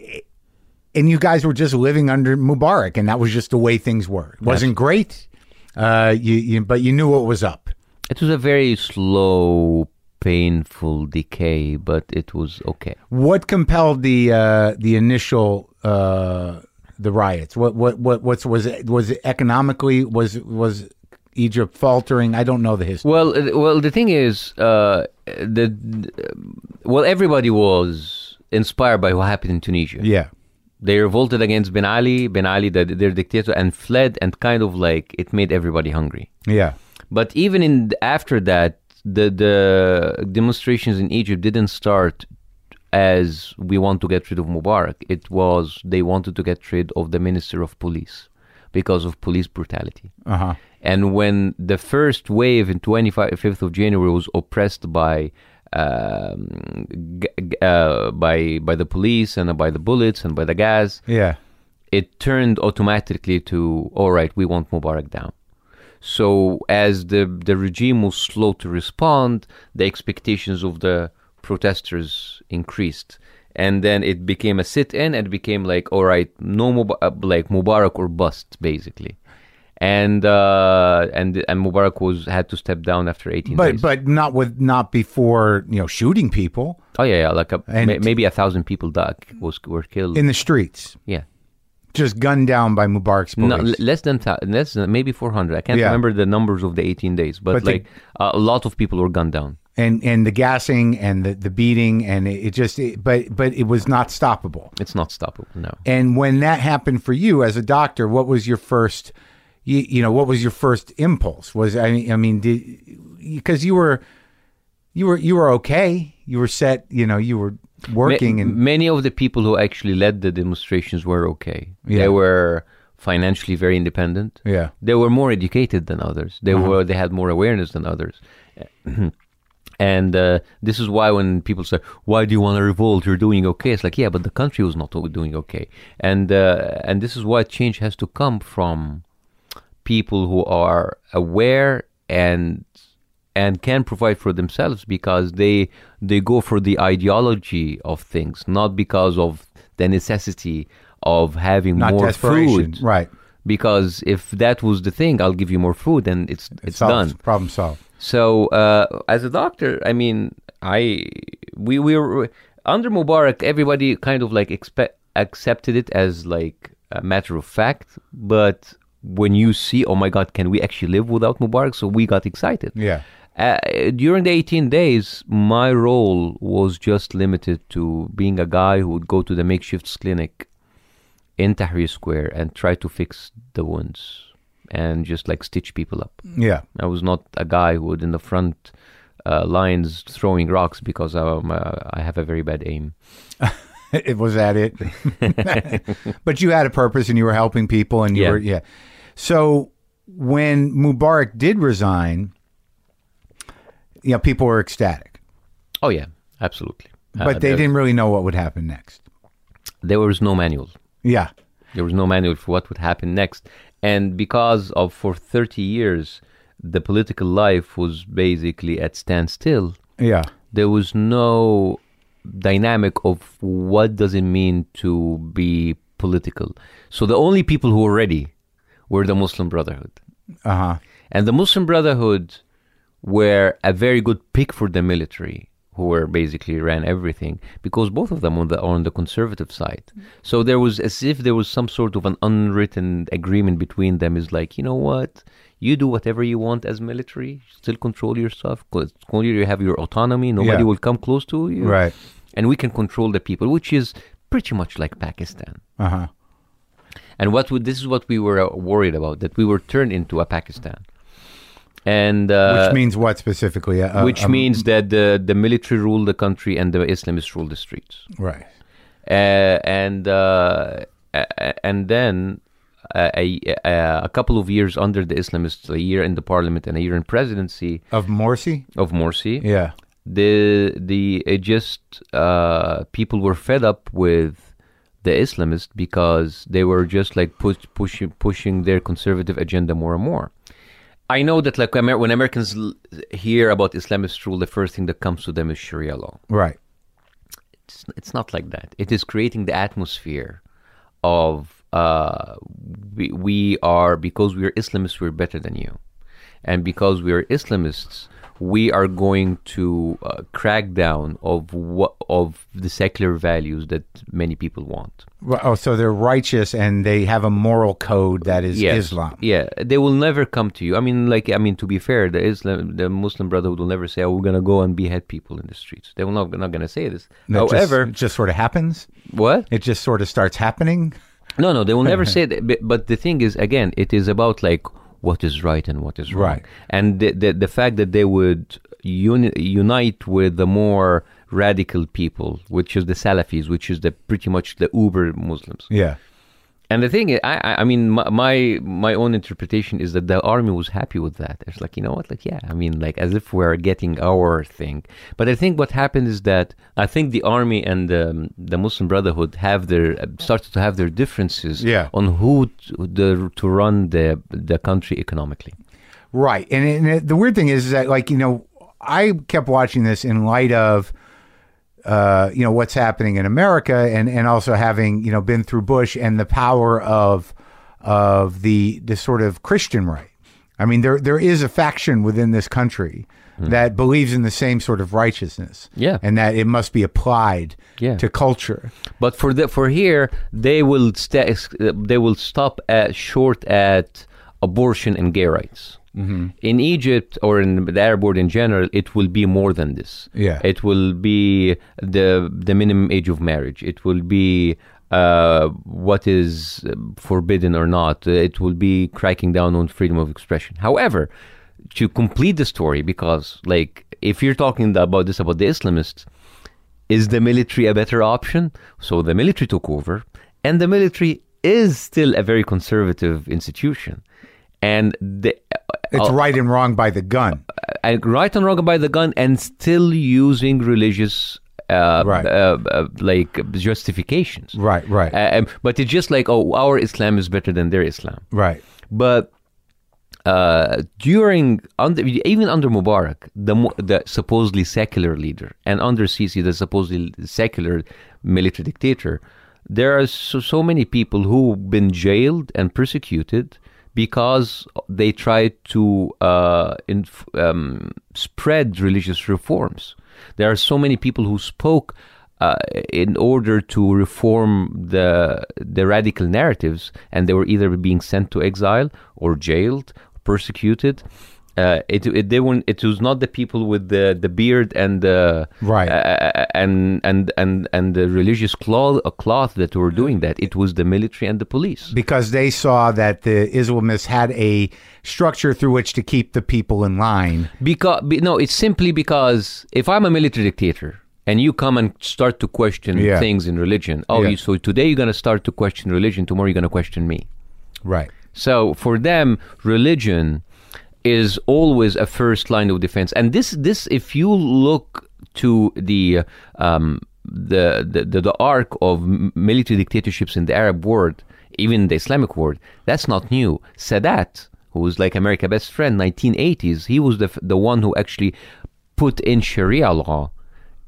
and you guys were just living under Mubarak, and that was just the way things were. It wasn't great, uh, you, you but you knew what was up. It was a very slow, painful decay, but it was okay. What compelled the uh, the initial uh, the riots? What what what what's was it was it economically was was Egypt faltering? I don't know the history. Well, uh, well, the thing is, uh, the well, everybody was inspired by what happened in Tunisia. Yeah, They revolted against Ben Ali, Ben Ali, the, their dictator, and fled, and kind of like it made everybody hungry. yeah, But even in after that, the the demonstrations in Egypt didn't start as we want to get rid of Mubarak. It was they wanted to get rid of the Minister of Police because of police brutality. uh huh, And when the first wave in twenty-fifth of January was oppressed by um, g- g- uh, by by the police and by the bullets and by the gas, yeah, it turned automatically to, all right, we want Mubarak down. So as the the regime was slow to respond, the expectations of the protesters increased. And then it became a sit-in, and it became like, all right, no Mub- uh, like Mubarak or bust, basically. And uh, and and Mubarak was had to step down after eighteen but days. but not with not before you know shooting people oh yeah, yeah, like a, And- ma- maybe a thousand people died, was were killed. in the streets, yeah. just gunned down by Mubarak's police. No, l- less than thou- less than maybe four hundred. I can't Yeah. remember the numbers of the eighteen days, but, But the- like uh, a lot of people were gunned down. and and the gassing and the, the beating and it, it just it, but but it was not stoppable. It's not stoppable. No. And when that happened for you as a doctor, what was your first you, you know what was your first impulse? Was I mean I mean did because you were you were you were okay, you were set, you know, you were working Ma- and many of the people who actually led the demonstrations were okay. Yeah. They were financially very independent. yeah. They were more educated than others. They Uh-huh. were they had more awareness than others. And uh, this is why when people say, "Why do you want to revolt? You're doing okay." It's like, yeah, but the country was not doing okay. And uh, and this is why change has to come from people who are aware and and can provide for themselves, because they they go for the ideology of things, not because of the necessity of having Not more desperation. food. Right. Because if that was the thing, I'll give you more food, and it's it's Solved. done. Problem solved. So uh, as a doctor, I mean, I we we were under Mubarak. Everybody kind of like expect accepted it as like a matter of fact. But when you see, oh my God, can we actually live without Mubarak? So we got excited. Yeah. Uh, during the eighteen days, my role was just limited to being a guy who would go to the makeshift clinic in Tahrir Square and try to fix the wounds and just like stitch people up. Yeah. I was not a guy who would in the front uh, lines throwing rocks, because um, uh, I have a very bad aim. It was that it. But you had a purpose and you were helping people and you Yeah. were yeah. So when Mubarak did resign, you know, people were ecstatic. Oh yeah, absolutely. Uh, But they there, didn't really know what would happen next. there was no manual. Yeah. There was no manual for what would happen next. And because of for thirty years, the political life was basically at standstill. Yeah. There was no dynamic of what does it mean to be political. So the only people who were ready were the Muslim Brotherhood. Uh-huh. And the Muslim Brotherhood were a very good pick for the military who were basically ran everything, because both of them on the on the conservative side. So there was as if there was some sort of an unwritten agreement between them. Is like, you know what, you do whatever you want as military, still control your stuff, control you have your autonomy. Nobody Yeah. will come close to you, Right. and we can control the people, which is pretty much like Pakistan. Uh huh. And what would, this is what we were uh, worried about, that we were turned into a Pakistan. And uh, Which means what specifically? Uh, which um, means that the, the military rule the country and the Islamists rule the streets. right. Uh, and uh, a- and then uh, a, a, a couple of years under the Islamists, a year in the parliament and a year in presidency Of Morsi? of Morsi, Yeah. the the it just uh, people were fed up with the Islamists because they were just like push, pushing pushing their conservative agenda more and more. I know that like Amer- when Americans l- hear about Islamist rule, the first thing that comes to them is Sharia law. Right. It's, it's not like that. It is creating the atmosphere of uh, we, we are, because we are Islamists, we're better than you. And because we are Islamists, we are going to uh, crack down of what of the secular values that many people want. Well, oh, so they're righteous and they have a moral code that is Yes. Islam. Yeah, they will never come to you. I mean, like, I mean, to be fair, the Islam, the Muslim Brotherhood will never say, "Oh, we're gonna go and behead people in the streets." They will not, not gonna say this. That just- However, it just sort of happens. what? It just sort of starts happening. No, no, they will never say that. But, but the thing is, again, it is about like what is right and what is wrong. Right. And the the, the fact that they would uni- unite with the more radical people, which is the Salafis, which is the pretty much the uber Muslims. Yeah. And the thing is, I, I I mean, my, my my own interpretation is that the army was happy with that. It's like, you know what, like, yeah, I mean, like, as if we're getting our thing. But I think what happened is that I think the army and the, the Muslim Brotherhood have their started to have their differences Yeah. on who to, the, to run the the country economically. Right. And, and it, the weird thing is that, like, you know, I kept watching this in light of, uh, you know, what's happening in America, and, and also having, you know, been through Bush and the power of of the the sort of Christian right. I mean, there there is a faction within this country that believes in the same sort of righteousness. Yeah. And that it must be applied Yeah. to culture. But for the for here, they will sta they will stop at short at abortion and gay rights. Mm-hmm. In Egypt or in the Arab world in general, it will be more than this. Yeah. It will be the the minimum age of marriage. It will be uh, what is forbidden or not. It will be cracking down on freedom of expression. However, to complete the story, because like if you're talking about this about the Islamists, is the military a better option? So the military took over, and the military is still a very conservative institution. And the, It's uh, right and wrong by the gun. uh, right and wrong by the gun, and still using religious uh, Right. uh, uh, like justifications. Right, right, Uh, um, but it's just like, oh, our Islam is better than their Islam. right. But uh, during under, even under Mubarak, the mo- the supposedly secular leader, and under Sisi, the supposedly secular military dictator, there are so, so many people who've been jailed and persecuted because they tried to uh, inf- um, spread religious reforms. There are so many people who spoke uh, in order to reform the the radical narratives, and they were either being sent to exile or jailed, persecuted. Uh, it, it they weren't. It was not the people with the, the beard and the Right. uh, and and and and the religious cloth, uh, cloth that were doing that. It was the military and the police. Because they saw that the Islamists had a structure through which to keep the people in line. Because be, no, it's simply because if I'm a military dictator and you come and start to question Yeah. things in religion, oh, Yeah. you, so today you're going to start to question religion, tomorrow you're going to question me. Right. So for them, religion is always a first line of defense. And this, this, if you look to the um, the, the the the arc of m- military dictatorships in the Arab world, even the Islamic world, that's not new. Sadat, who was like America's best friend, nineteen eighties, he was the f- the one who actually put in Sharia law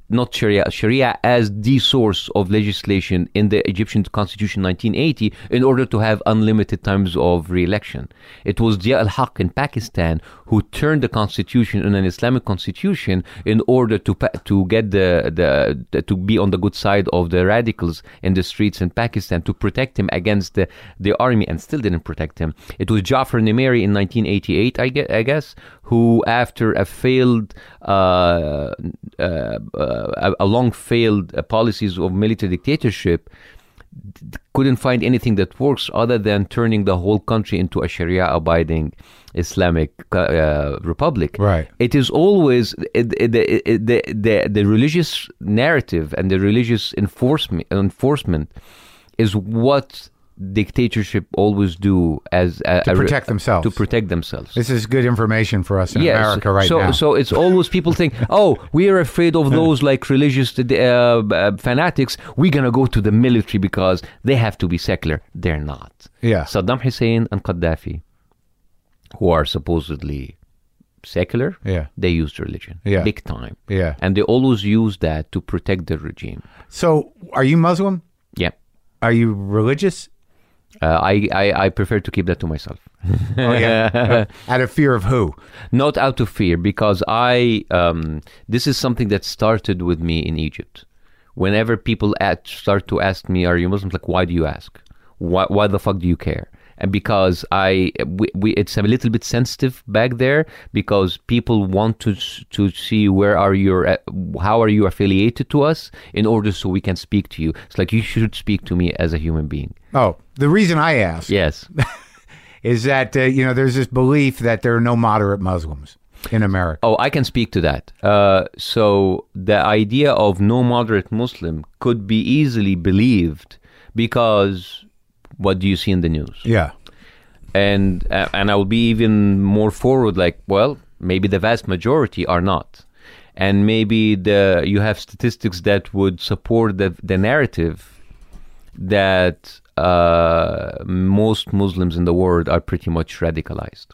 not Sharia, Sharia as the source of legislation in the Egyptian constitution nineteen eighty in order to have unlimited times of re-election. It was Zia al-Haq in Pakistan who turned the constitution in an Islamic constitution in order to to get the, the, the to be on the good side of the radicals in the streets in Pakistan, to protect him against the, the army, and still didn't protect him. It was Jafar Nimeri in nineteen eighty-eight, I guess, I guess who after a failed uh, uh, uh, a long failed uh, policies of military dictatorship, d- couldn't find anything that works other than turning the whole country into a Sharia-abiding Islamic uh, republic. Right. It is always the, the, the, the, the religious narrative and the religious enforcement, enforcement is what dictatorship always do as a, To a- protect themselves. To protect themselves. This is good information for us in America right so, now. So it's always people think, oh, we are afraid of those like religious uh, uh, fanatics. We're going to go to the military because they have to be secular. They're not. Yeah. Saddam Hussein and Gaddafi, who are supposedly secular, Yeah. they used religion. Yeah. Big time. Yeah. And they always use that to protect the regime. So, are you Muslim? Yeah. Are you religious? Uh, I, I, I prefer to keep that to myself. Oh, yeah. Out of fear of who? Not out of fear, because I um, this is something that started with me in Egypt. Whenever people at, start to ask me, "Are you Muslims?" Like, why do you ask? Why, why the fuck do you care? And because I, we, we, it's a little bit sensitive back there, because people want to to see where are your, how are you affiliated to us, in order so we can speak to you. It's like, you should speak to me as a human being. Oh, the reason I ask Yes. is that, uh, you know, there's this belief that there are no moderate Muslims in America. Oh, I can speak to that. Uh, so the idea of no moderate Muslim could be easily believed, because what do you see in the news? Yeah. And uh, and I will be even more forward, like, well, maybe the vast majority are not. And maybe the you have statistics that would support the, the narrative that uh, most Muslims in the world are pretty much radicalized.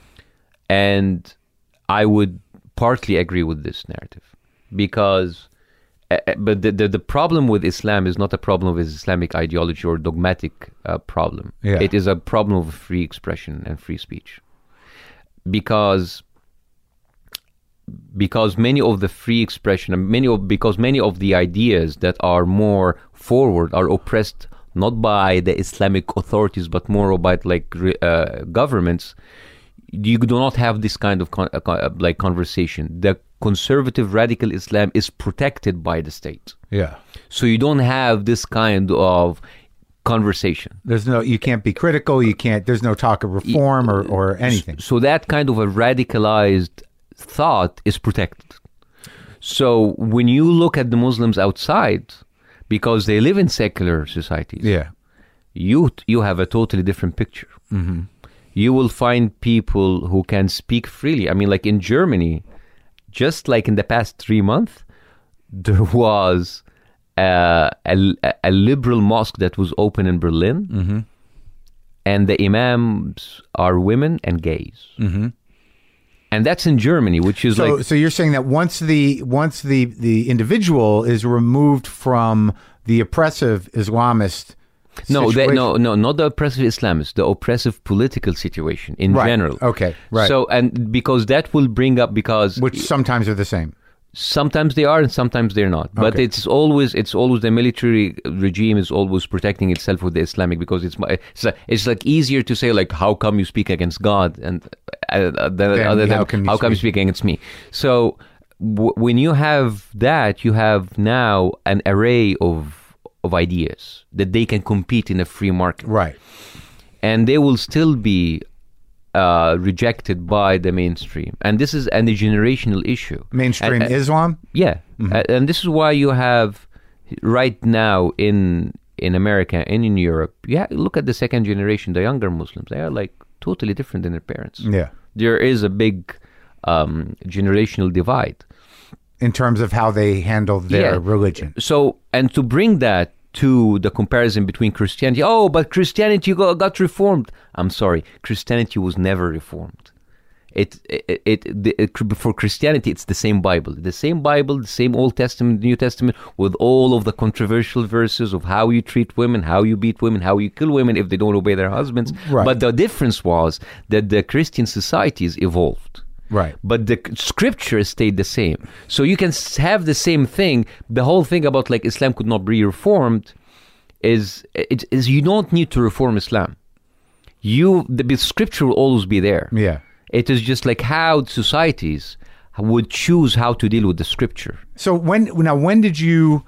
And I would partly agree with this narrative, because Uh, but the, the the problem with Islam is not a problem of Islamic ideology or dogmatic uh, problem. Yeah. It is a problem of free expression and free speech. Because because many of the free expression and many of because many of the ideas that are more forward are oppressed not by the Islamic authorities but more by like uh, governments. You do not have this kind of con- uh, like conversation. The conservative radical Islam is protected by the state. Yeah. So you don't have this kind of conversation. There's no, you can't be critical. You can't, there's no talk of reform or, or anything. So that kind of a radicalized thought is protected. So when you look at the Muslims outside, because they live in secular societies, Yeah. you you have a totally different picture. Mm-hmm. You will find people who can speak freely. I mean, like in Germany, just like in the past three months, there was uh, a, a liberal mosque that was open in Berlin, Mm-hmm. and the imams are women and gays. Mm-hmm. And that's in Germany, which is So, like... so you're saying that once the once the the individual is removed from the oppressive Islamist No, they, situation- no, no, not the oppressive Islamists, the oppressive political situation in Right. general. Okay, right. So, and because that will bring up, because... which sometimes are the same. Sometimes they are and sometimes they're not. But Okay. it's always it's always the military regime is always protecting itself with the Islamic, because it's it's like, it's like easier to say like, how come you speak against God, and uh, uh, than, Then other than how can you how come you speak- speak against me. So w- when you have that, you have now an array of of ideas that they can compete in a free market, Right. and they will still be uh, rejected by the mainstream. And this is an, a generational issue. Mainstream And- and- Islam. Yeah, uh, and this is why you have right now in in America and in Europe. Yeah, look at the second generation, the younger Muslims. They are like totally different than their parents. Yeah. There is a big um, generational divide. In terms of how they handle their Yeah. religion. So, and to bring that to the comparison between Christianity, oh, but Christianity got, got reformed. I'm sorry, Christianity was never reformed. It, it, it, the, it for Christianity, it's the same Bible, the same Bible, the same Old Testament, New Testament, with all of the controversial verses of how you treat women, how you beat women, how you kill women if they don't obey their husbands. Right. But the difference was that the Christian societies evolved. Right. But the scripture stayed the same. So you can have the same thing. The whole thing about like Islam could not be reformed is, it, is you don't need to reform Islam. You the, the scripture will always be there. Yeah. It is just like how societies would choose how to deal with the scripture. So when now when did you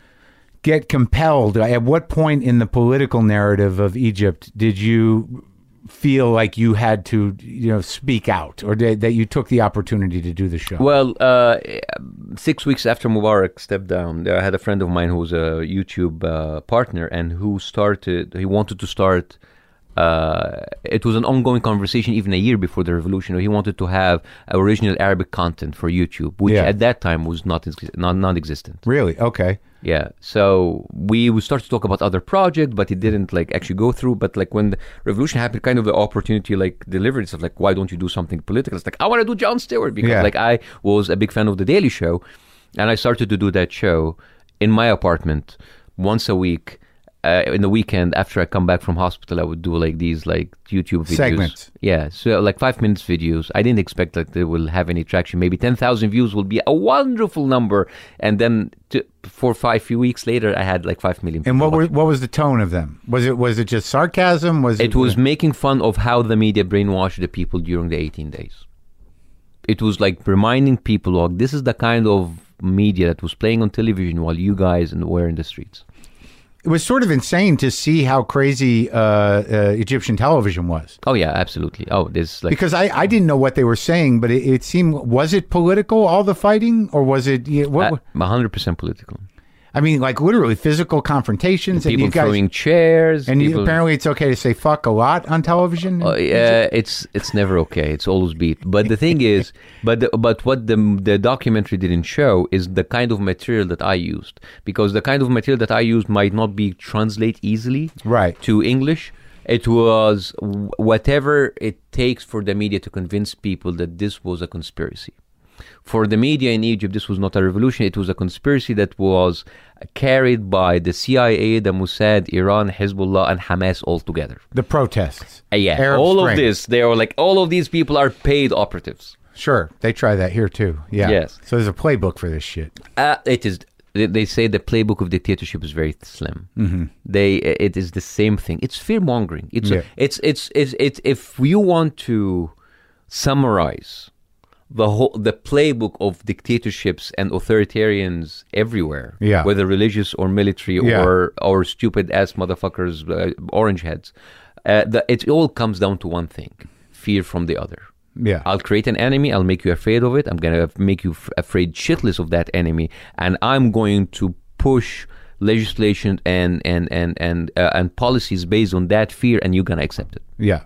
get compelled? At what point in the political narrative of Egypt did you feel like you had to, you know, speak out, or did, that you took the opportunity to do the show? Well, uh, six weeks after Mubarak stepped down, I had a friend of mine who was a YouTube uh, partner and who started, he wanted to start, uh, it was an ongoing conversation even a year before the revolution. He wanted to have original Arabic content for YouTube, which Yeah. at that time was not, not non-existent. Really? Okay. Yeah, so we, we started to talk about other projects, but it didn't like actually go through. But like when the revolution happened, kind of the opportunity like delivered itself. Like, why don't you do something political? It's like, I want to do Jon Stewart because Yeah. like I was a big fan of The Daily Show, and I started to do that show in my apartment once a week. Uh, in the weekend after I come back from hospital, I would do like these like YouTube videos. Segments. Yeah, so like five minutes videos. I didn't expect that they will have any traction. Maybe ten thousand views will be a wonderful number. And then to, four or five few weeks later, I had like five million people. And what were, watching. what was the tone of them? Was it was it just sarcasm? Was it, It was making fun of how the media brainwashed the people during the eighteen days. It was like reminding people, like, this is the kind of media that was playing on television while you guys were in the streets. It was sort of insane to see how crazy uh, uh, Egyptian television was. Oh yeah, absolutely. Oh, this like Because I, I didn't know what they were saying, but it, it seemed, was it political, all the fighting, or was it, yeah, what, uh, one hundred percent political. I mean, like literally physical confrontations. People and you guys, throwing chairs. And you, people, apparently it's okay to say fuck a lot on television? Uh, yeah, it's it's never okay. It's always beat. But the thing is, but the, but what the the documentary didn't show is the kind of material that I used, because the kind of material that I used might not be translate easily Right. to English. It was whatever it takes for the media to convince people that this was a conspiracy. For the media in Egypt, this was not a revolution. It was a conspiracy that was carried by the C I A, the Mossad, Iran, Hezbollah, and Hamas all together. The protests. Uh, yeah, Arab all Spring. of this. They are like, all of these people are paid operatives. Sure. They try that here too. Yeah. Yes. So there's a playbook for this shit. Uh, it is. They they say the playbook of dictatorship is very slim. Mm-hmm. They, it is the same thing. It's fear mongering. It's, Yeah. a, it's, it's, it's, it's, if you want to summarize the whole, the playbook of dictatorships and authoritarians everywhere, Yeah. whether religious or military Yeah. or or stupid ass motherfuckers, uh, orange heads, uh, the, it all comes down to one thing: fear from the other. Yeah. I'll create an enemy. I'll make you afraid of it. I'm gonna make you f- afraid shitless of that enemy, and I'm going to push legislation and and and and uh, and policies based on that fear, and you're gonna accept it. Yeah.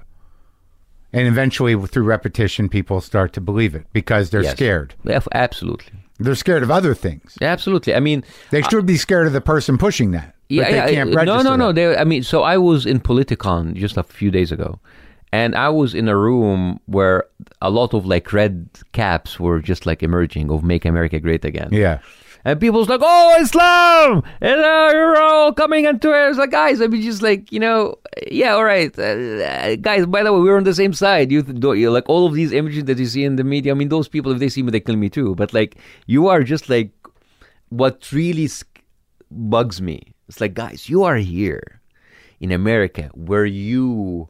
And eventually, through repetition, people start to believe it because they're Yes. scared. Yeah, absolutely, They're scared of other things. absolutely. I mean, They should be scared of the person pushing that. yeah, but they yeah, can't no, register no, no. that. They, I mean, so I was in Politicon just a few days ago, and I was in a room where a lot of like red caps were just like emerging of "Make America Great Again." Yeah. And people's like, "Oh, Islam! And uh, you're all coming into it." It's like, guys, I mean, just like, you know, yeah, all right. Uh, guys, by the way, we're on the same side. You, th- you like all of these images that you see in the media. I mean, those people, if they see me, they kill me too. But like, you are just like, what really sk- bugs me. It's like, guys, you are here in America where you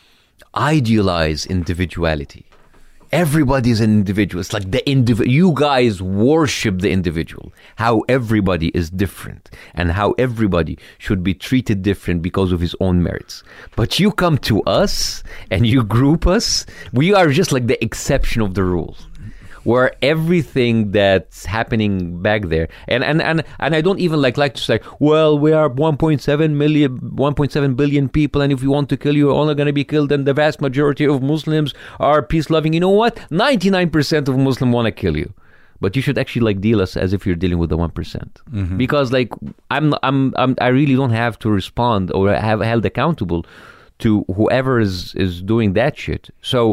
idealize individuality. Everybody's an individual. It's like the individual. You guys worship the individual. How everybody is different and how everybody should be treated different because of his own merits. But you come to us and you group us. We are just like the exception of the rule, where everything that's happening back there, and and and, and I don't even like like to say, well, we are one point seven million, one point seven billion people, and if we want to kill you, you're only going to be killed, and the vast majority of Muslims are peace-loving. You know what? ninety-nine percent of Muslims want to kill you. But you should actually like deal us as if you're dealing with the one percent, mm-hmm. because like I'm, I'm, I'm, I really don't have to respond or have held accountable to whoever is, is doing that shit. So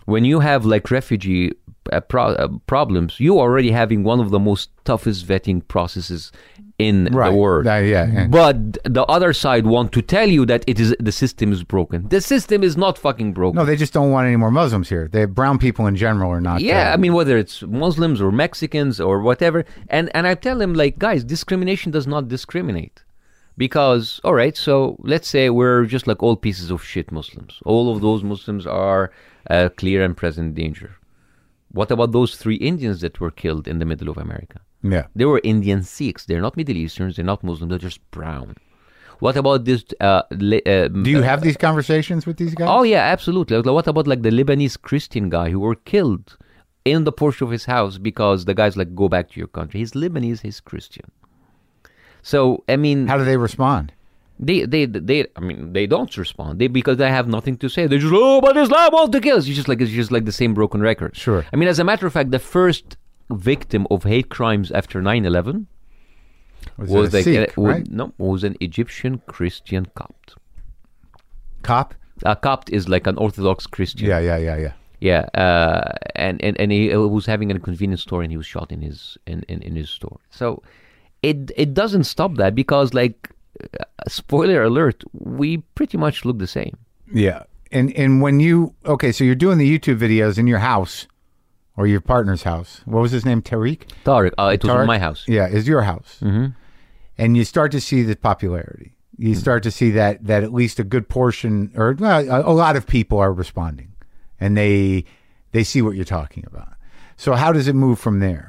when you have like refugee uh, pro- uh, problems, you already having one of the most toughest vetting processes in Right. the world. Uh, yeah, yeah. But the other side want to tell you that it is the system is broken. The system is not fucking broken. No, they just don't want any more Muslims here. They brown people in general are not. Yeah, uh, I mean, whether it's Muslims or Mexicans or whatever. And, and I tell them, like, guys, discrimination does not discriminate. Because, all right, so let's say we're just like all pieces of shit Muslims. All of those Muslims are uh, clear and present danger. What about those three Indians that were killed in the middle of America? yeah. They were Indian Sikhs. They're not Middle Easterns. They're not Muslims. They're just brown. What about this? Uh, li- uh, Do you have these conversations with these guys? Oh, yeah, absolutely. Like, what about like the Lebanese Christian guy who were killed in the porch of his house because the guy's like, go back to your country. He's Lebanese. He's Christian. So, I mean... How do they respond? They, they, they. I mean, they don't respond. They because they have nothing to say. They just, oh, but Islam wants to kill us. It's just like it's just like the same broken record. Sure. I mean, as a matter of fact, the first victim of hate crimes after nine eleven Was, was it a like Sikh, uh, was, right? no was an Egyptian Christian Copt. Cop? A Copt is like an Orthodox Christian. Yeah, yeah, yeah, yeah. Yeah, uh, and and and he was having a convenience store, and he was shot in his in, in, in his store. So it it doesn't stop that because, like, uh, spoiler alert, we pretty much look the same. Yeah. And and when you okay, so you're doing the YouTube videos in your house or your partner's house. What was his name? Tariq? Tariq, uh, it was Tariq? in my house. Yeah, it's your house. Mm-hmm. And you start to see the popularity. You start to see that that at least a good portion or well, a, a lot of people are responding, and they they see what you're talking about. So how does it move from there?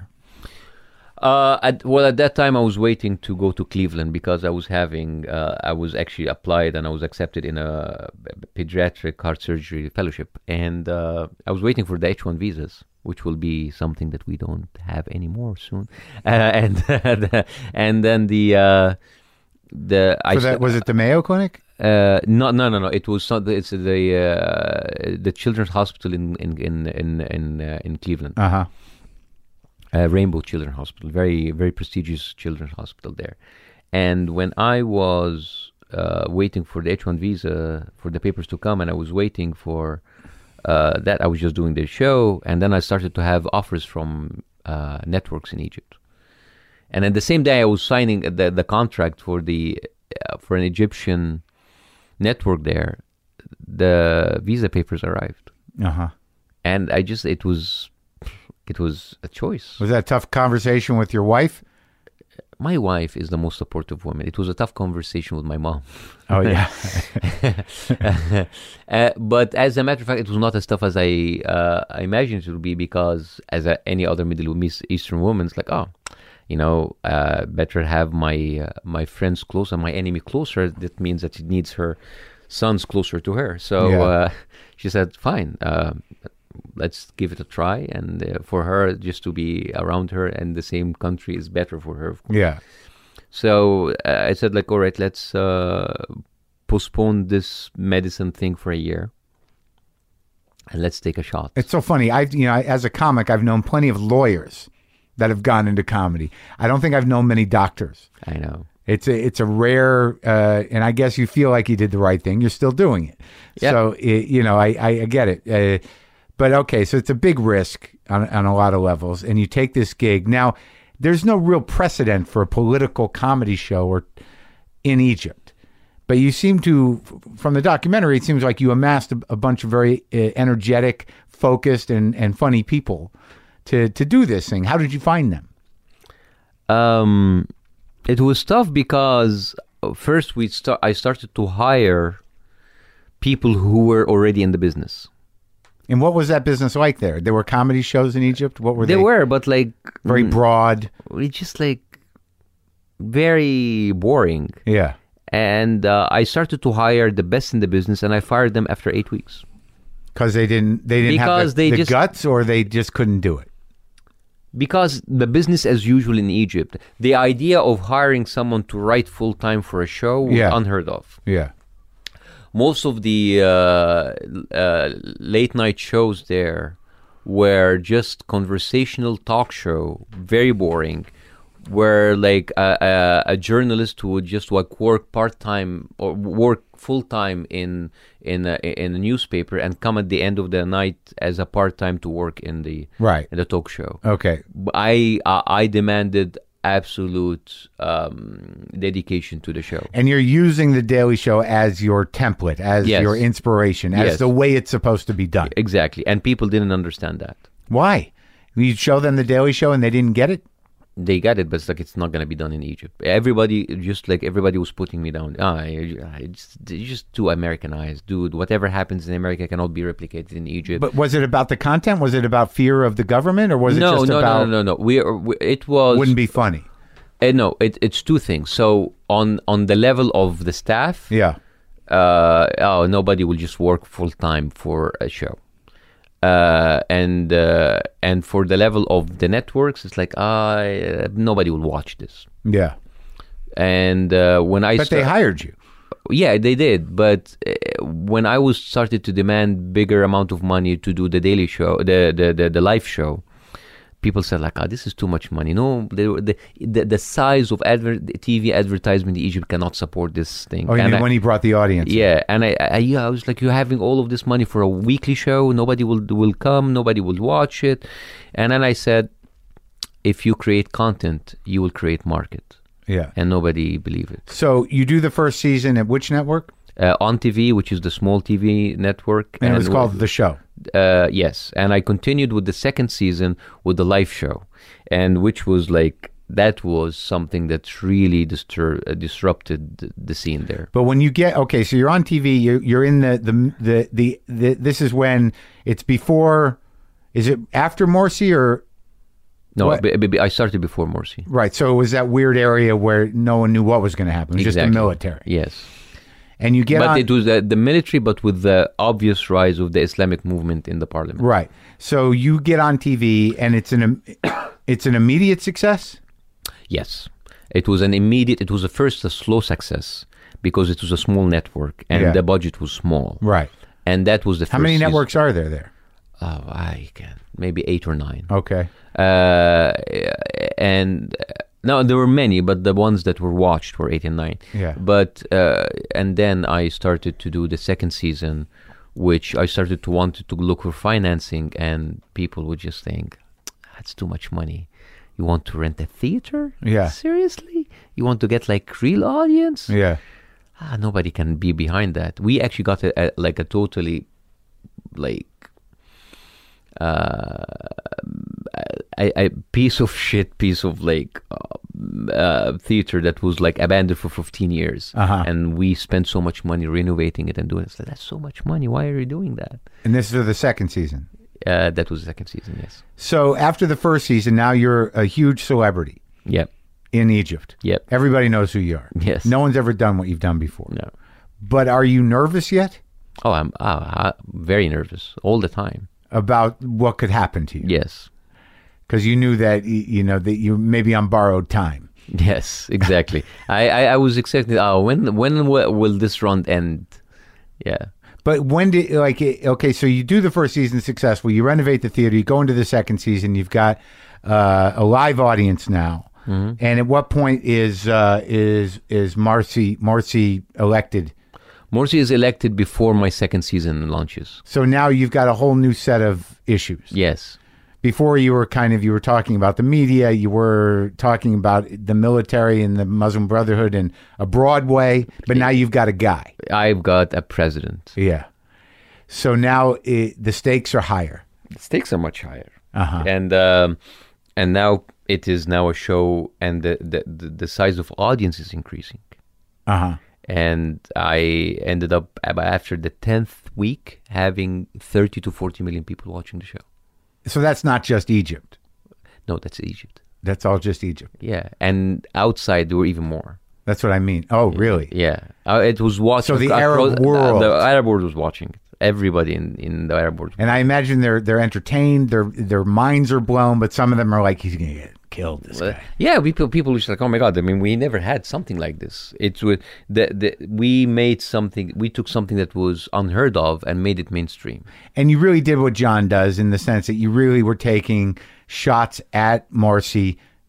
Uh, at, well, at that time, I was waiting to go to Cleveland because I was having, uh, I was actually applied and I was accepted in a pediatric heart surgery fellowship. And uh, I was waiting for the H one visas, which will be something that we don't have anymore soon. Uh, and and then the, uh, the I So that was it the Mayo Clinic? Uh, no, no, no, no. It was not. It's the uh, the Children's Hospital in in in in in, uh, in Cleveland. Uh huh. Uh, Rainbow Children's Hospital, very, very prestigious children's hospital there. And when I was uh, waiting for the H one visa, for the papers to come, and I was waiting for uh, that, I was just doing the show, and then I started to have offers from uh, networks in Egypt. And then the same day I was signing the, the contract for the uh, for an Egyptian network there, the visa papers arrived. Uh huh. And I just, it was... It was a choice. Was that a tough conversation with your wife? My wife is the most supportive woman. It was a tough conversation with my mom. Oh, yeah. uh, but as a matter of fact, it was not as tough as I uh, I imagined it would be because as a, any other Middle Eastern woman, it's like, oh, you know, uh, better have my uh, my friends closer, my enemy closer. That means that she needs her sons closer to her. So Yeah. uh, she said, fine. Uh, let's give it a try, and uh, for her just to be around her and the same country is better for her, of course. Yeah. So uh, I said, like, all right, let's uh, postpone this medicine thing for a year, and let's take a shot. It's so funny. I've, you know, I, as a comic, I've known plenty of lawyers that have gone into comedy. I don't think I've known many doctors. I know. It's a it's a rare, uh, and I guess you feel like you did the right thing. You're still doing it. Yeah. So it, you know, I, I, I get it. Uh, but okay, so it's a big risk on on a lot of levels, and you take this gig. Now, there's no real precedent for a political comedy show or in Egypt, but you seem to, from the documentary, it seems like you amassed a, a bunch of very uh, energetic, focused, and and funny people to to do this thing. How did you find them? Um, it was tough because first we start. I started to hire people who were already in the business. And what was that business like there? There were comedy shows in Egypt? What were they? They were, but like Very mm, broad. It's just like very boring. Yeah. And uh, I started to hire the best in the business, and I fired them after eight weeks. Because they didn't they didn't Because have the, they the just- guts, or they just couldn't do it. Because the business as usual in Egypt, the idea of hiring someone to write full time for a show was Yeah. unheard of. Yeah. Most of the uh, uh, late night shows there were just conversational talk show, very boring, where like a, a, a journalist who would just like work part time or work full time in in a, in a newspaper and come at the end of the night as a part time to work in the Right. in the talk show. Okay. I I, I demanded absolute um, dedication to the show. And you're using the Daily Show as your template, as Yes. your inspiration, as Yes. the way it's supposed to be done. Exactly, and people didn't understand that. Why? You show them the Daily Show and they didn't get it? They got it, but it's like it's not gonna be done in Egypt. Everybody, just like everybody, was putting me down. Ah, I, I just, you're just too Americanized, dude. Whatever happens in America cannot be replicated in Egypt. But was it about the content? Was it about fear of the government, or was it no, just no, about? no, no, no, no. We, are, we it was Wouldn't be funny. Uh, no, it, it's two things. So on on the level of the staff, Yeah. uh, oh, nobody will just work full time for a show. Uh, and uh, and for the level of the networks, it's like ah, uh, nobody will watch this. Yeah. And uh, when I But they sta- hired you. yeah, they did. But uh, when I was started to demand bigger amount of money to do the daily show, the the the, the live show, people said like, "Ah, this is too much money." No, the the the, the size of adver- T V advertisement in Egypt cannot support this thing. Oh, you And mean I- when he brought the audience? in. yeah, and I, I, yeah, I was like, you're having all of this money for a weekly show. Nobody will will come. Nobody will watch it. And then I said, if you create content, you will create market. Yeah. And nobody believed it. So you do the first season at which network? Uh, on T V, which is the small T V network. And, it was called The Show. Uh, yes, and I continued with the second season with the live show, and which was like that was something that really distur- uh, disrupted the, the scene there. But when you get okay, so you're on T V. You're you're in the the the the, the this is when it's before. Is it after Morsi or No, What? b- b- I started before Morsi. right? So it was that weird area where no one knew what was going to happen. It was just the military. Yes. And you get But on it was the, the military, but with the obvious rise of the Islamic movement in the parliament. right. So you get on T V, and it's an it's an immediate success. Yes. It was an immediate, it was a first a slow success because it was a small network and Yeah. the budget was small. Right. And that was the How first many season. networks are there there? Oh, I can. Maybe eight or nine. Okay. Uh, and uh, no, there were many, but the ones that were watched were eight and nine. Yeah. But uh, and then I started to do the second season, which I started to want to look for financing, and people would just think, "That's too much money. You want to rent a theater? Yeah. Seriously? You want to get like real audience? Yeah. Ah, nobody can be behind that." We actually got a, a like a totally like uh, a, a piece of shit piece of like uh, uh, theater that was like abandoned for fifteen years, Uh-huh. and we spent so much money renovating it and doing it. It's like, that's so much money. Why are you doing that? And this is the second season. Uh, that was the second season. Yes. So after the first season, now you're a huge celebrity Yep. in Egypt. Yep. Everybody knows who you are. Yes. No one's ever done what you've done before. No. But are you nervous yet Oh, I'm uh, very nervous all the time. about what could happen to you? Yes. Because you knew that y- you know that you may be on borrowed time. Yes, exactly. I, I, I was expecting, oh, when when wi- will this run end? Yeah. But when did like it- okay? So you do the first season successful. You renovate the theater. You go into the second season. You've got uh, a live audience now. Mm-hmm. And at what point is uh, is is Marcy Marcy elected? Morsi is elected before my second season launches. So now you've got a whole new set of issues. Yes. Before you were kind of you were talking about the media. You were talking about the military and the Muslim Brotherhood in a broad way. But now you've got a guy. I've got a president. Yeah. So now it, the stakes are higher. The stakes are much higher. Uh-huh. And um, and now it is now a show, and the, the, the, the size of audience is increasing. Uh huh. And I ended up, after the tenth week, having thirty to forty million people watching the show. So that's not just Egypt. No, that's Egypt. That's all just Egypt. Yeah. And outside, there were even more. That's what I mean. Oh, really? Yeah. Uh, it was watched. So the across- Arab world. The Arab world was watching it. Everybody in, in the Arab world. And I imagine they're they're entertained. Their their minds are blown, but some of them are like, he's gonna get killed. This Uh, guy. yeah, people people were just like, oh my god! I mean, we never had something like this. It's with the the we made something. We took something that was unheard of and made it mainstream. And you really did what John does in the sense that you really were taking shots at Marcy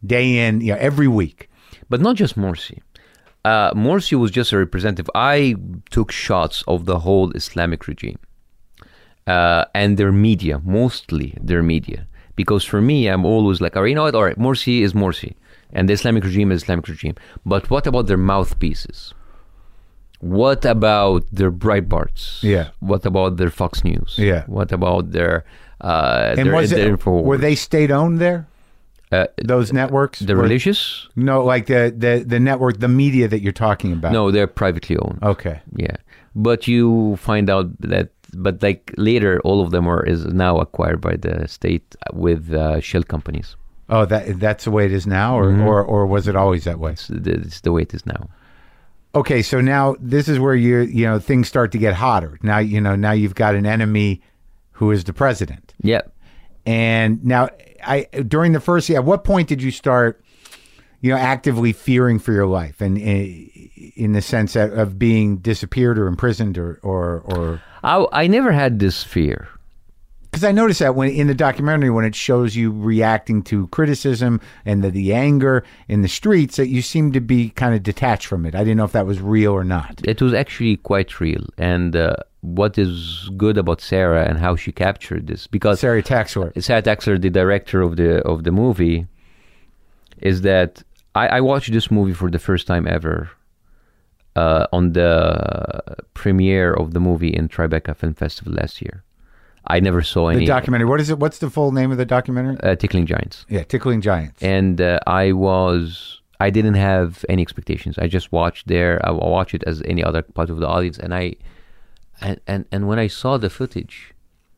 day in, you know, every week. But not just Morsi. Uh, Morsi was just a representative. I took shots of the whole Islamic regime uh, and their media, mostly their media. Because for me, I'm always like, all right, you know what? All right, Morsi is Morsi. And the Islamic regime is Islamic regime. But what about their mouthpieces? What about their Breitbarts? Yeah. What about their Fox News? Yeah. What about their uh, And their, was their it, InfoWars? were they state-owned there? Uh, Those networks? the Were- religious? No, like the, the, the network, the media that you're talking about. No, they're privately owned. Okay. Yeah, but you find out that, but like later, all of them are is now acquired by the state with uh, shell companies. Oh, that that's the way it is now, or, Mm-hmm. or, or was it always that way? It's the, it's the way it is now. Okay, so now this is where you you know things start to get hotter. Now you know now you've got an enemy who is the president, Yeah, and now I during the first year, at what point did you start, you know, actively fearing for your life, and in, in the sense of, of being disappeared or imprisoned or or or I I never had this fear. because I noticed that when in the documentary when it shows you reacting to criticism and the, the anger in the streets that you seem to be kind of detached from it. I didn't know if that was real or not. It was actually quite real, and uh, what is good about Sarah and how she captured this, because Sarah Taxler. Sarah Taxler, the director of the of the movie, is that I, I watched this movie for the first time ever uh, on the premiere of the movie in Tribeca Film Festival last year. I never saw any The documentary. What is it? What's the full name of the documentary? uh, Tickling Giants, Yeah, Tickling Giants. and uh, I was I didn't have any expectations. I just watched there. I watched it as any other part of the audience, and I and and, and when I saw the footage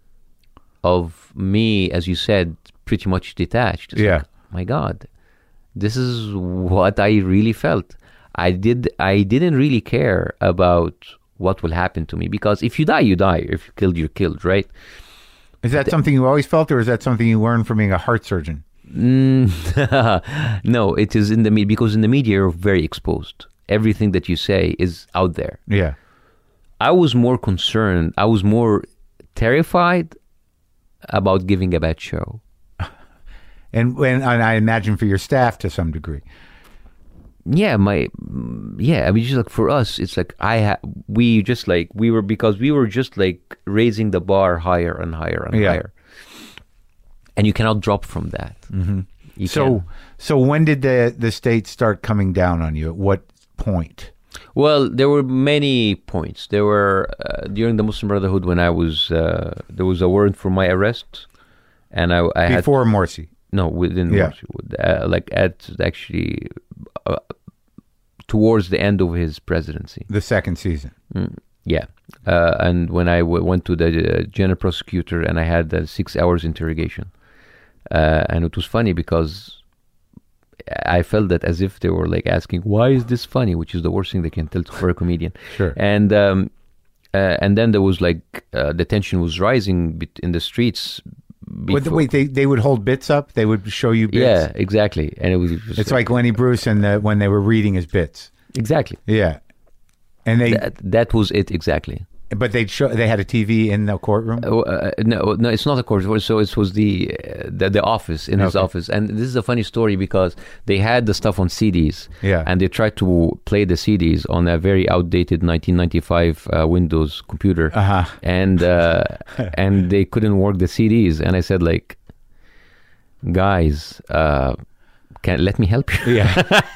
of me, as you said, pretty much detached. It's Yeah. like, my God, this is what I really felt. I did. I didn't really care about what will happen to me, because if you die, you die. If you killed, you're killed, right? Is that something you always felt, or is that something you learned from being a heart surgeon? Mm, no, it is in the media, because in the media you're very exposed. Everything that you say is out there. Yeah. I was more concerned. I was more terrified about giving a bad show. And when and I imagine for your staff to some degree. Yeah, my yeah. I mean, just like for us, it's like I ha- we just like we were because we were just like raising the bar higher and higher and Yeah. higher, and you cannot drop from that. Mm-hmm. You So can't. so when did the the state start coming down on you? At what point? Well, there were many points. There were uh, during the Muslim Brotherhood when I was uh, there was a warrant for my arrest, and I, I had Before Morsi. no within Yeah. uh, like at actually uh, towards the end of his presidency. The second season. Mm, yeah, uh, and when I w- went to the uh, general prosecutor and I had the six hours interrogation, uh, and it was funny because I felt that as if they were like asking, "Why is this funny?" Which is the worst thing they can tell to, for a comedian. Sure. And um, uh, and then there was like uh, the tension was rising bet- in the streets. Wait, before- wait, they they would hold bits up. They would show you bits. yeah, exactly, and it was just It's like Lenny Bruce and the, when they were reading his bits. exactly Yeah. And they, that, that was it exactly. but they show they had a T V in the courtroom. Oh, uh, no, no, it's not a court. So it was the uh, the, the office in his Okay. office, and this is a funny story because they had the stuff on C Ds, Yeah. and they tried to play the C Ds on a very outdated nineteen ninety-five uh, Windows computer, Uh-huh. and uh, and they couldn't work the C Ds, and I said like, guys, uh, can let me help you? Yeah.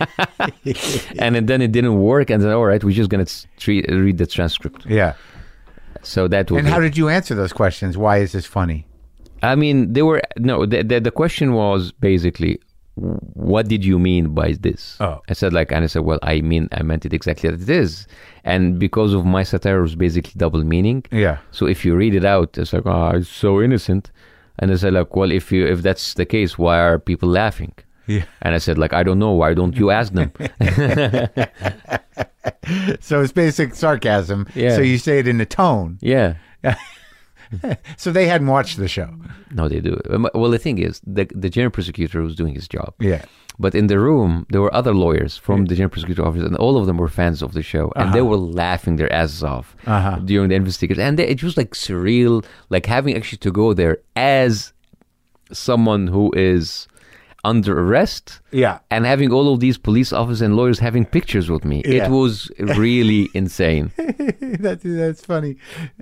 And then it didn't work, and then all right, we're just gonna tre- read the transcript. Yeah. So that was And how did you answer those questions? Why is this funny? I mean, they were no. The, the the question was basically, what did you mean by this? Oh. I said like, and I said, well, I mean, I meant it exactly as it is, and because of my satire, it was basically double meaning. Yeah. So if you read it out, it's like, oh, it's so innocent, and I said like, well, if you if that's the case, why are people laughing? Yeah. And I said like, I don't know. Why don't you ask them? So it's basic sarcasm. Yeah. So you say it in a tone. Yeah. So they hadn't watched the show. No, they do. Um, Well, the thing is, the the general prosecutor was doing his job. Yeah. But in the room, there were other lawyers from the general prosecutor office, and all of them were fans of the show, and they were laughing their asses off Uh-huh. during the investigation. And they, it was like surreal, like having actually to go there as someone who is under arrest. Yeah. And having all of these police officers and lawyers having pictures with me. Yeah. It was really insane. that's that's funny.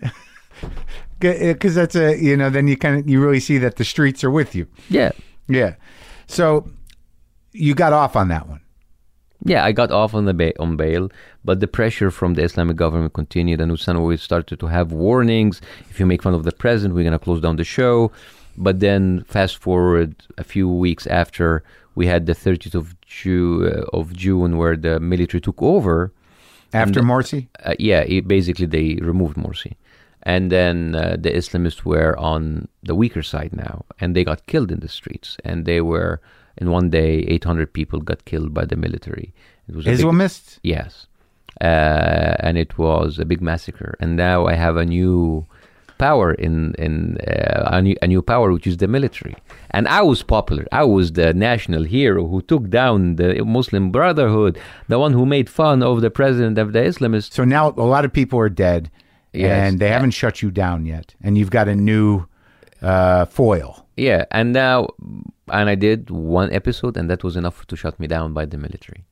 Because that's a, you know, then you kind of, you really see that the streets are with you. Yeah. Yeah. So you got off on that one. Yeah, I got off on the ba- on bail, but the pressure from the Islamic government continued, and Hussein always started to have warnings. If you make fun of the president, we're going to close down the show. But then fast forward a few weeks after, we had the thirtieth of June, uh, of June where the military took over. After And, Morsi? Uh, yeah, it, basically they removed Morsi. And then uh, the Islamists were on the weaker side now, and they got killed in the streets. And they were, in one day, eight hundred people got killed by the military. It was a big- Islamists? Yes. Uh, and it was a big massacre. And now I have a new power in, in uh, a, new, a new power, which is the military. And I was popular. I was the national hero who took down the Muslim Brotherhood, the one who made fun of the president of the Islamists. So now a lot of people are dead, Yes. and they haven't shut you down yet. And you've got a new uh, foil. Yeah, and now, and I did one episode, and that was enough to shut me down by the military.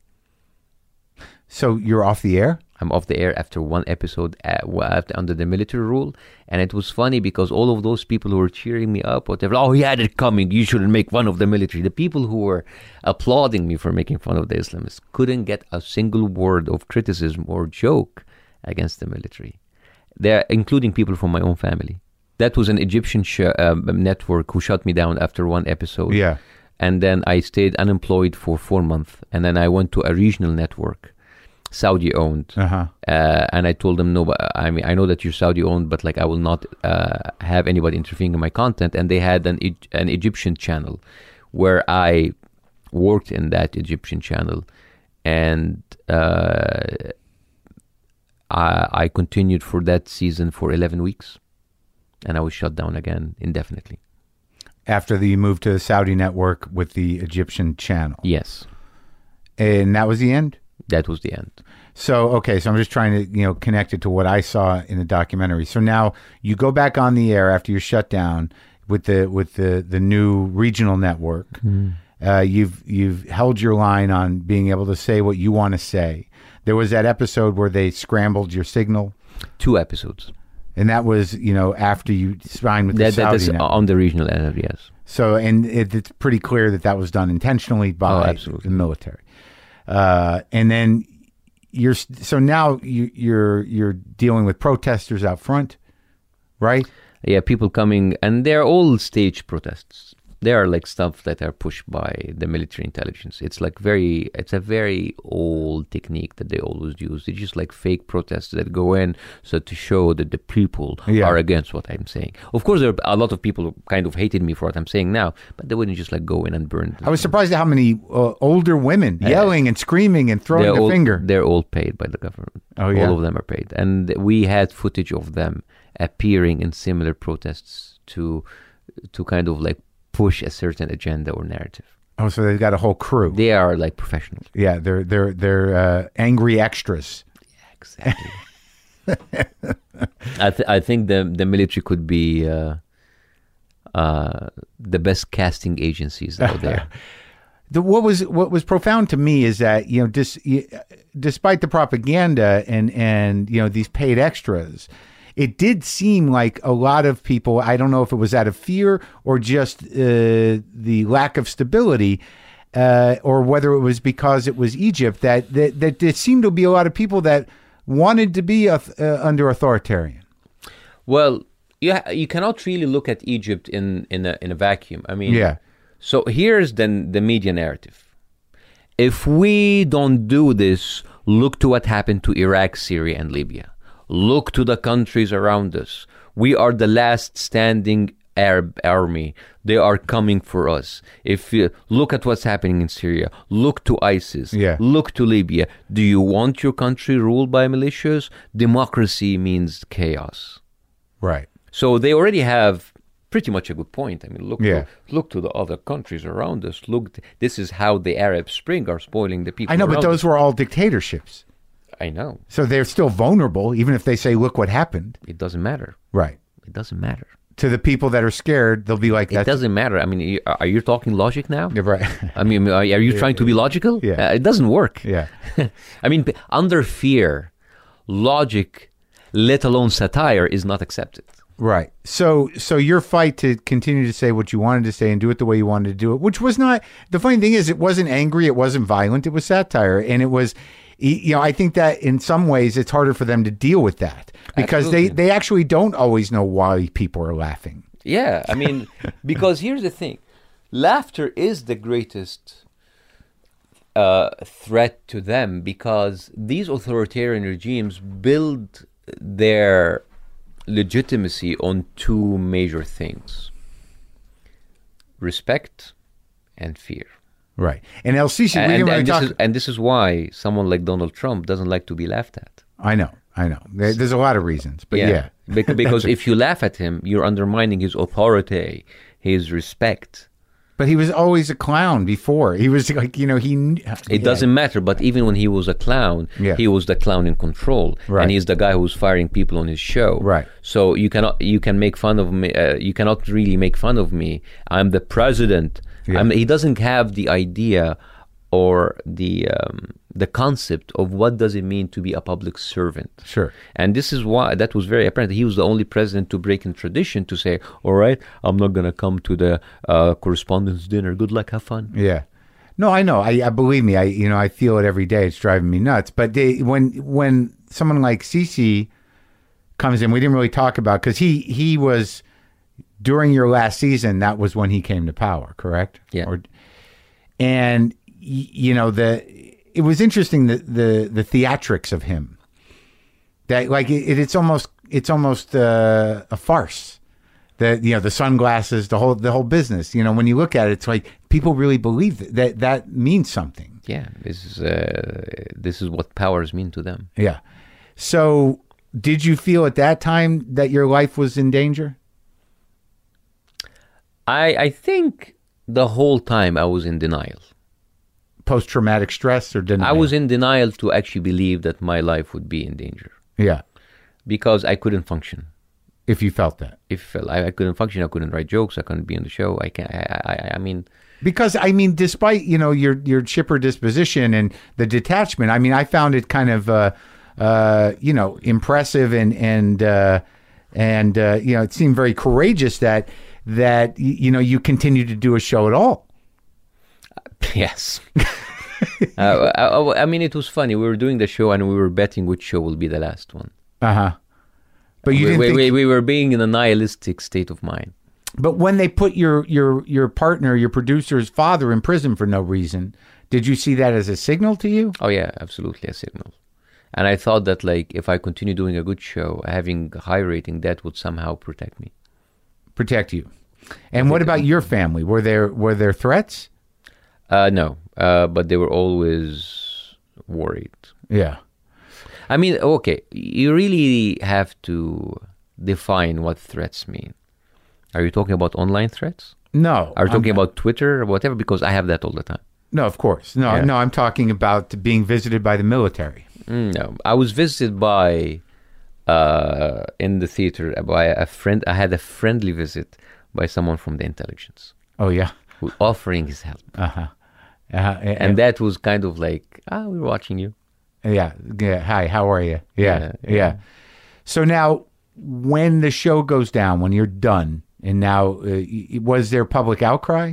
So you're off the air? I'm off the air after one episode at, after, under the military rule. And it was funny because all of those people who were cheering me up, whatever, oh, he had it coming, you shouldn't make fun of the military. The people who were applauding me for making fun of the Islamists couldn't get a single word of criticism or joke against the military. They're including people from my own family. That was an Egyptian sh- um, network who shut me down after one episode. Yeah. And then I stayed unemployed for four months. And then I went to a regional network, Saudi owned. Uh-huh. Uh, and I told them, no, but I mean, I know that you're Saudi owned, but like I will not uh, have anybody interfering in my content. And they had an, e- an Egyptian channel where I worked in that Egyptian channel. And uh, I, I continued for that season for eleven weeks. And I was shut down again indefinitely. After the, you moved to the Saudi network with the Egyptian channel. Yes. And that was the end? That was the end. So, okay, so I'm just trying to, you know, connect it to what I saw in the documentary. So now you go back on the air after you're shut down with the with the, the new regional network. Mm. Uh, you've you've held your line on being able to say what you want to say. There was that episode where they scrambled your signal. Two episodes. And that was, you know, after you signed with the that, Saudi that is network. On the regional end, yes. So, and it, it's pretty clear that that was done intentionally by oh, the military. Uh, and then you're so now you, you're you're dealing with protesters out front, right? Yeah, people coming, and they're all staged protests. They are like stuff that are pushed by the military intelligence. It's like very, it's a very old technique that they always use. It's just like fake protests that go in so to show that the people yeah. are against what I'm saying. Of course, there are a lot of people who kind of hated me for what I'm saying now, but they wouldn't just like go in and burn. I was surprised at how many uh, older women uh, yelling and screaming and throwing the all, finger. They're all paid by the government. Oh, yeah. All of them are paid. And we had footage of them appearing in similar protests to to kind of like push a certain agenda or narrative. Oh, so they've got a whole crew. They are like professionals. Yeah, they're they're they're uh, angry extras. Yeah, exactly. I th- I think the the military could be uh, uh, the best casting agencies out there. The, what was what was profound to me is that, you know, dis, despite the propaganda and and you know these paid extras, it did seem like a lot of people, I don't know if it was out of fear or just uh, the lack of stability, uh, or whether it was because it was Egypt, that, that, that there seemed to be a lot of people that wanted to be uh, under authoritarian. Well, you, ha- you cannot really look at Egypt in, in, a, in a vacuum. I mean, yeah. So here's the, the media narrative. If we don't do this, look to what happened to Iraq, Syria, and Libya. Look to the countries around us. We are the last standing Arab army. They are coming for us. If you look at what's happening in Syria, look to ISIS, yeah. look to Libya. Do you want your country ruled by militias? Democracy means chaos. Right. So they already have pretty much a good point. I mean, look, yeah. to, look to the other countries around us. Look, this is how the Arab Spring are spoiling the people. I know, but those us. were all dictatorships. I know. So they're still vulnerable, even if they say, look what happened. It doesn't matter. Right. It doesn't matter. to the people that are scared, they'll be like, It "That doesn't matter. I mean, you- are you talking logic now? You're right." I mean, are are you trying to be logical? Yeah. Uh, it doesn't work. Yeah. I mean, under fear, logic, let alone satire, is not accepted. Right. So so your fight to continue to say what you wanted to say and do it the way you wanted to do it, which was not, the funny thing is it wasn't angry, it wasn't violent, it was satire. And it was, y- you know, I think that in some ways it's harder for them to deal with that because Absolutely. they, they actually don't always know why people are laughing. Yeah, I mean, because here's the thing. Laughter is the greatest uh, threat to them because these authoritarian regimes build their legitimacy on two major things: respect and fear. Right. And El Sisi, we And, didn't and, really this talk. is, and this is why someone like Donald Trump doesn't like to be laughed at. I know. I know. There, there's a lot of reasons, but yeah. Bec- because if you laugh at him, you're undermining his authority, his respect. But he was always a clown before. He was like, you know, he. It yeah. doesn't matter, but even when he was a clown, Yeah. he was the clown in control, Right. and he's the guy who's firing people on his show. Right. So you cannot, you can make fun of me. Uh, you cannot really make fun of me. I'm the president. Yeah. I'm, he doesn't have the idea or the um, the concept of what does it mean to be a public servant. Sure. And this is why that was very apparent. He was the only president to break in tradition to say, "All right, I'm not going to come to the uh, correspondence dinner. Good luck, have fun." Yeah. No, I know. I, I believe me. I you know I feel it every day. It's driving me nuts. But they, when when someone like Sisi comes in, we didn't really talk about because he he was during your last season. That was when he came to power, correct? Yeah. Or, and y- you know the it was interesting the the the theatrics of him. That like it, it's almost it's almost uh, a farce. The you know the sunglasses, the whole the whole business. You know when you look at it, it's like people really believe that that, that means something. Yeah, this is uh, this is what powers mean to them. Yeah. So did you feel at that time that your life was in danger? I I think the whole time I was in denial. Post traumatic stress or denial? I was in denial to actually believe that my life would be in danger Yeah. because I couldn't function. If you felt that. If I, I couldn't function, I couldn't write jokes. I couldn't be on the show. I can't. I, I, I mean, Because I mean, despite you know your your chipper disposition and the detachment, I mean, I found it kind of uh, uh, you know impressive and and uh, and uh, you know it seemed very courageous that that y- you know you continued to do a show at all. yes. uh, I, I mean, it was funny. We were doing the show and we were betting which show will be the last one. Uh huh. But you we, didn't we, think. we, we were being in a nihilistic state of mind. But when they put your your your partner, your producer's father, in prison for no reason, did you see that as a signal to you? Oh yeah, absolutely a signal. And I thought that like if I continue doing a good show, having a high rating, that would somehow protect me. Protect you. And what about your family? Were there were there threats? Uh, no, uh, but they were always worried. Yeah. I mean, okay, you really have to define what threats mean. Are you talking about online threats? No. Are you talking I'm- about Twitter or whatever? Because I have that all the time. No, of course. No, Yeah. no, I'm talking about being visited by the military. Mm, no, I was visited by, uh, in the theater, by a friend. I had a friendly visit by someone from the intelligence Oh, yeah. who offering his help. Uh-huh. Uh, and, And that was kind of like, ah, we're watching you. yeah, yeah. Hi, how are you? Yeah, yeah, Yeah, yeah. So now, when the show goes down, when you're done, and now, uh, y- was there public outcry?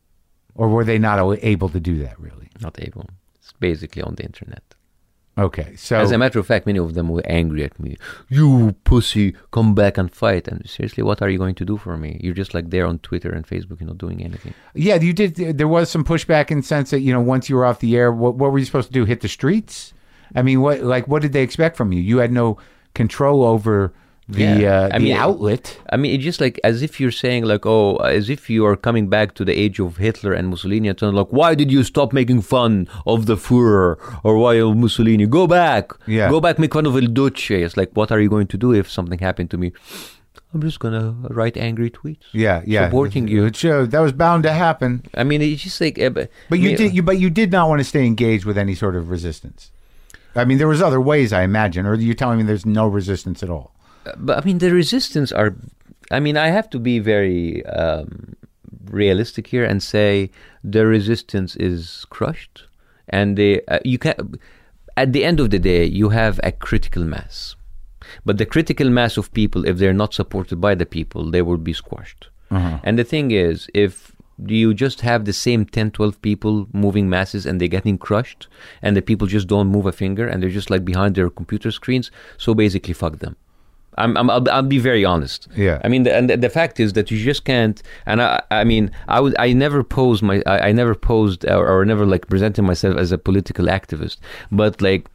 Or were they not a- able to do that, really? Not able. It's basically on the internet. Okay, so... As a matter of fact, many of them were angry at me. You pussy, come back and fight. And seriously, what are you going to do for me? You're just like there on Twitter and Facebook, you're not doing anything. Yeah, you did. There was some pushback in the sense that, you know, once you were off the air, what, what were you supposed to do? Hit the streets? I mean, what like what did they expect from you? You had no control over the Yeah, uh, I the mean- outlet. I mean, it's just like as if you're saying like, oh, as if you are coming back to the age of Hitler and Mussolini and like, why did you stop making fun of the Führer or why of Mussolini? Go back. Yeah. Go back, make fun of Il Duce. It's like, what are you going to do if something happened to me? I'm just going to write angry tweets. Yeah, yeah. Supporting you. It showed that was bound to happen. I mean, it's just like... Uh, but But you I mean, did. You but you did not want to stay engaged with any sort of resistance. I mean, there was other ways, I imagine. Or you're telling me there's no resistance at all? But I mean, the resistance are I mean, I have to be very um, realistic here and say the resistance is crushed, and they, uh, you can. At the end of the day, you have a critical mass, but the critical mass of people, if they're not supported by the people, they will be squashed. Uh-huh. And the thing is, if you just have the same ten, twelve people moving masses and they're getting crushed, and the people just don't move a finger and they're just like behind their computer screens, so basically fuck them. I'm, I'm, I'll, I'll be very honest. Yeah. I mean, the, and the, the fact is that you just can't. And I, I mean, I would, I never posed my, I, I never posed or, or never like presented myself as a political activist. But like,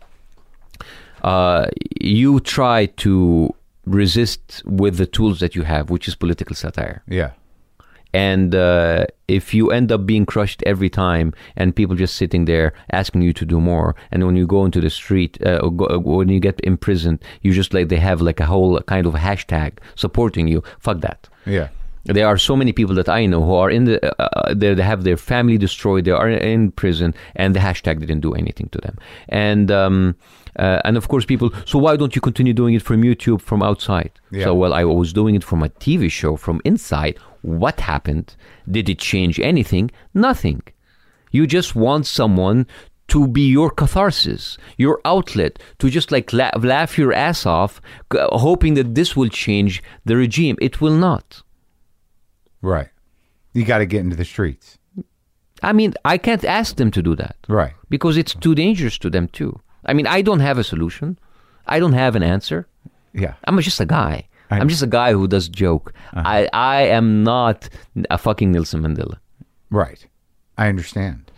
uh, you try to resist with the tools that you have, which is political satire. Yeah. And uh, if you end up being crushed every time, and people just sitting there asking you to do more, and when you go into the street, uh, or go, when you get imprisoned, you just like they have like a whole kind of hashtag supporting you. Fuck that. Yeah. There are so many people that I know who are in the, uh, they have their family destroyed, they are in prison, and the hashtag didn't do anything to them. And um, uh, and of course people, so why don't you continue doing it from YouTube, from outside? Yeah. So, well, I was doing it from a T V show, from inside. What happened? Did it change anything? Nothing. You just want someone to be your catharsis, your outlet, to just like la- laugh your ass off, g- hoping that this will change the regime. It will not. Right. You got to get into the streets. I mean, I can't ask them to do that. Right. Because it's too dangerous to them too. I mean, I don't have a solution. I don't have an answer. Yeah. I'm just a guy. I- I'm just a guy who does joke. Uh-huh. I, I am not a fucking Nelson Mandela. Right. I understand.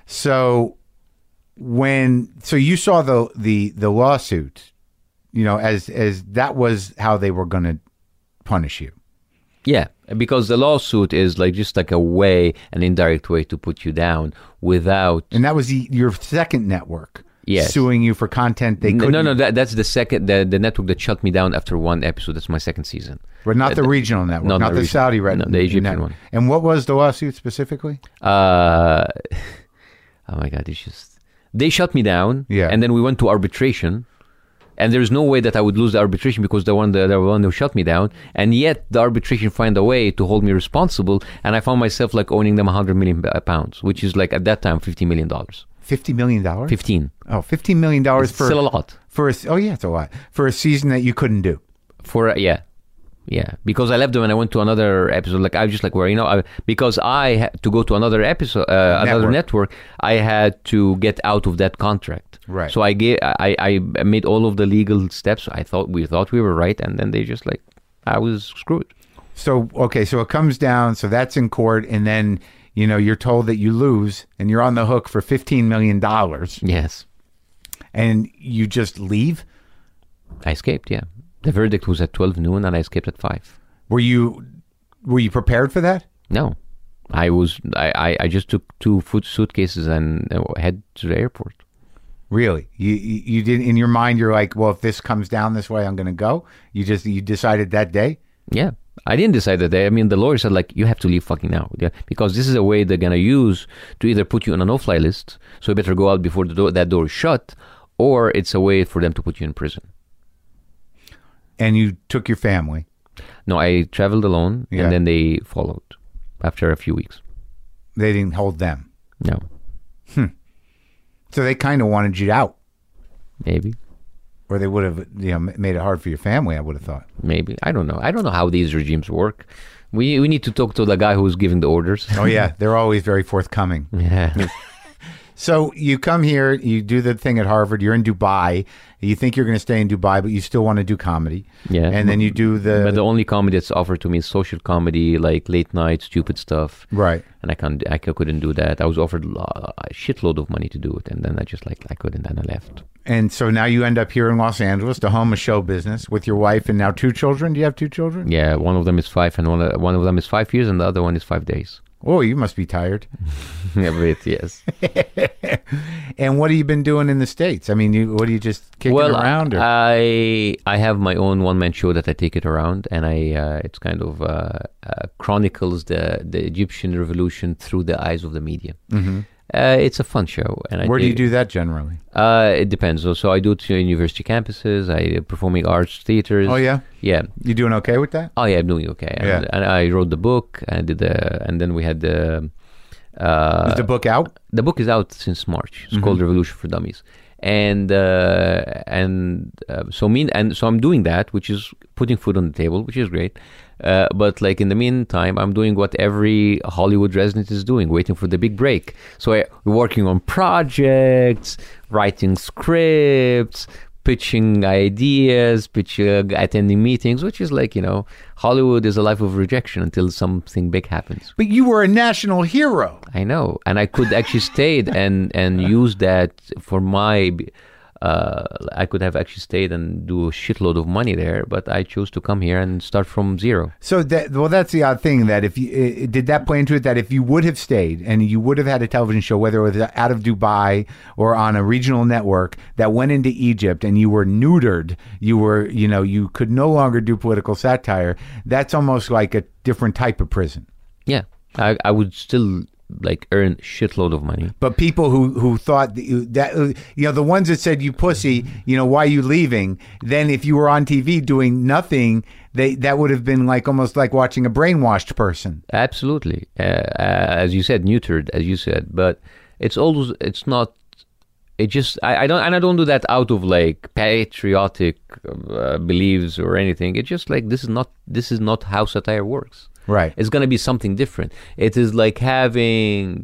So when so you saw the the the lawsuit, you know, as as that was how they were going to punish you. Yeah, because the lawsuit is like just like a way, an indirect way to put you down without. And that was the, your second network. Yes. Suing you for content they No, couldn't. no, no. That, that's the second, the, the network that shut me down after one episode. That's my second season. But not the Uh, regional network, no, not not the regional. Saudi red. No, the Egyptian network. one. And what was the lawsuit specifically? Uh, oh my God, it's just they shut me down. Yeah. And then we went to arbitration, and there's no way that I would lose the arbitration because the one the, the one who shut me down, and yet the arbitration find a way to hold me responsible, and I found myself like owning them a hundred million pounds, which is like at that time fifty million dollars. Fifty million dollars. Fifteen. Oh, fifteen million dollars It's for still a lot. for a, oh yeah, it's a lot for a season that you couldn't do. For uh, yeah, yeah, because I left them and I went to another episode. Like I was just like, where you know, I, because I had to go to another episode, uh, another network. I had to get out of that contract. Right. So I gave, I, I made all of the legal steps. I thought we thought we were right, and then they just like, I was screwed. So okay, so it comes down. So that's in court, and then you know you're told that you lose, and you're on the hook for fifteen million dollars, Yes, and you just leave. I escaped. Yeah, the verdict was at twelve noon, and I escaped at five. Were you were you prepared for that? No, I was. I, I, I just took two foot suitcases and uh, head to the airport. Really? You, you you did in your mind? You're like, well, if this comes down this way, I'm going to go. You just you decided that day. Yeah, I didn't decide that day. I mean, the lawyer said like, you have to leave fucking now, yeah, because this is a way they're gonna use to either put you on a no-fly list, so you better go out before the door, that door is shut, or it's a way for them to put you in prison. And you took your family. No, I traveled alone, Yeah. and then they followed after a few weeks. They didn't hold them. No, So they kind of wanted you out, maybe, or they would have, you know, made it hard for your family. I would have thought. maybe I don't know. I don't know how these regimes work. We we need to talk to the guy who's giving the orders. Oh yeah, they're always very forthcoming. Yeah. So you come here, you do the thing at Harvard. You're in Dubai. You think you're going to stay in Dubai, but you still want to do comedy. Yeah. And then you do the, But the only comedy that's offered to me is social comedy, like late night, stupid stuff. right. And I can't, I couldn't do that. I was offered a shitload of money to do it, and then I just like I couldn't, and I left. And so now you end up here in Los Angeles, the home of show business, with your wife and now two children. Do you have two children? Yeah, one of them is five, and one one of them is five years, and the other one is five days. Oh, you must be tired. Yeah, but yes. And what have you been doing in the States? I mean, you, what are you just kicking Well, around? Or? I I have my own one man show that I take it around, and I uh, it's kind of uh, uh, chronicles the the Egyptian revolution through the eyes of the media. Mm-hmm. Uh, it's a fun show. And I Where do you dig- do that generally? Uh, it depends. So, so I do it to university campuses. I uh, performing arts theaters. Oh yeah, Yeah. you doing okay with that? Oh yeah, I'm doing okay. Yeah. And, and I wrote the book. And did the, and then we had the. Uh, Is the book out? the book is out since March. It's Mhm. called Revolution for Dummies, and uh, and uh, so mean and so I'm doing that, which is putting food on the table, which is great. Uh, but like in the meantime, I'm doing what every Hollywood resident is doing, waiting for the big break. So I, we're working on projects, writing scripts, pitching ideas, pitching, attending meetings, which is like, you know, Hollywood is a life of rejection until something big happens. But you were a national hero. I know, and I could actually stayed and and use that for my. Uh, I could have actually stayed and do a shitload of money there, but I chose to come here and start from zero. So that well, that's the odd thing that if you uh, did that play into it, that if you would have stayed and you would have had a television show, whether it was out of Dubai or on a regional network that went into Egypt, and you were neutered, you were you know you could no longer do political satire. That's almost like a different type of prison. Yeah, I, I would still like earn shitload of money. But people who who thought that, you, that you know the ones that said you pussy, you know why are you leaving? Then if you were on T V doing nothing, they that would have been like almost like watching a brainwashed person. Absolutely, uh, uh, as you said, neutered, as you said. But it's always it's not. It just I, I don't and I don't do that out of like patriotic uh, beliefs or anything. It's just like this is not this is not how satire works. Right. It's going to be something different. It is like having.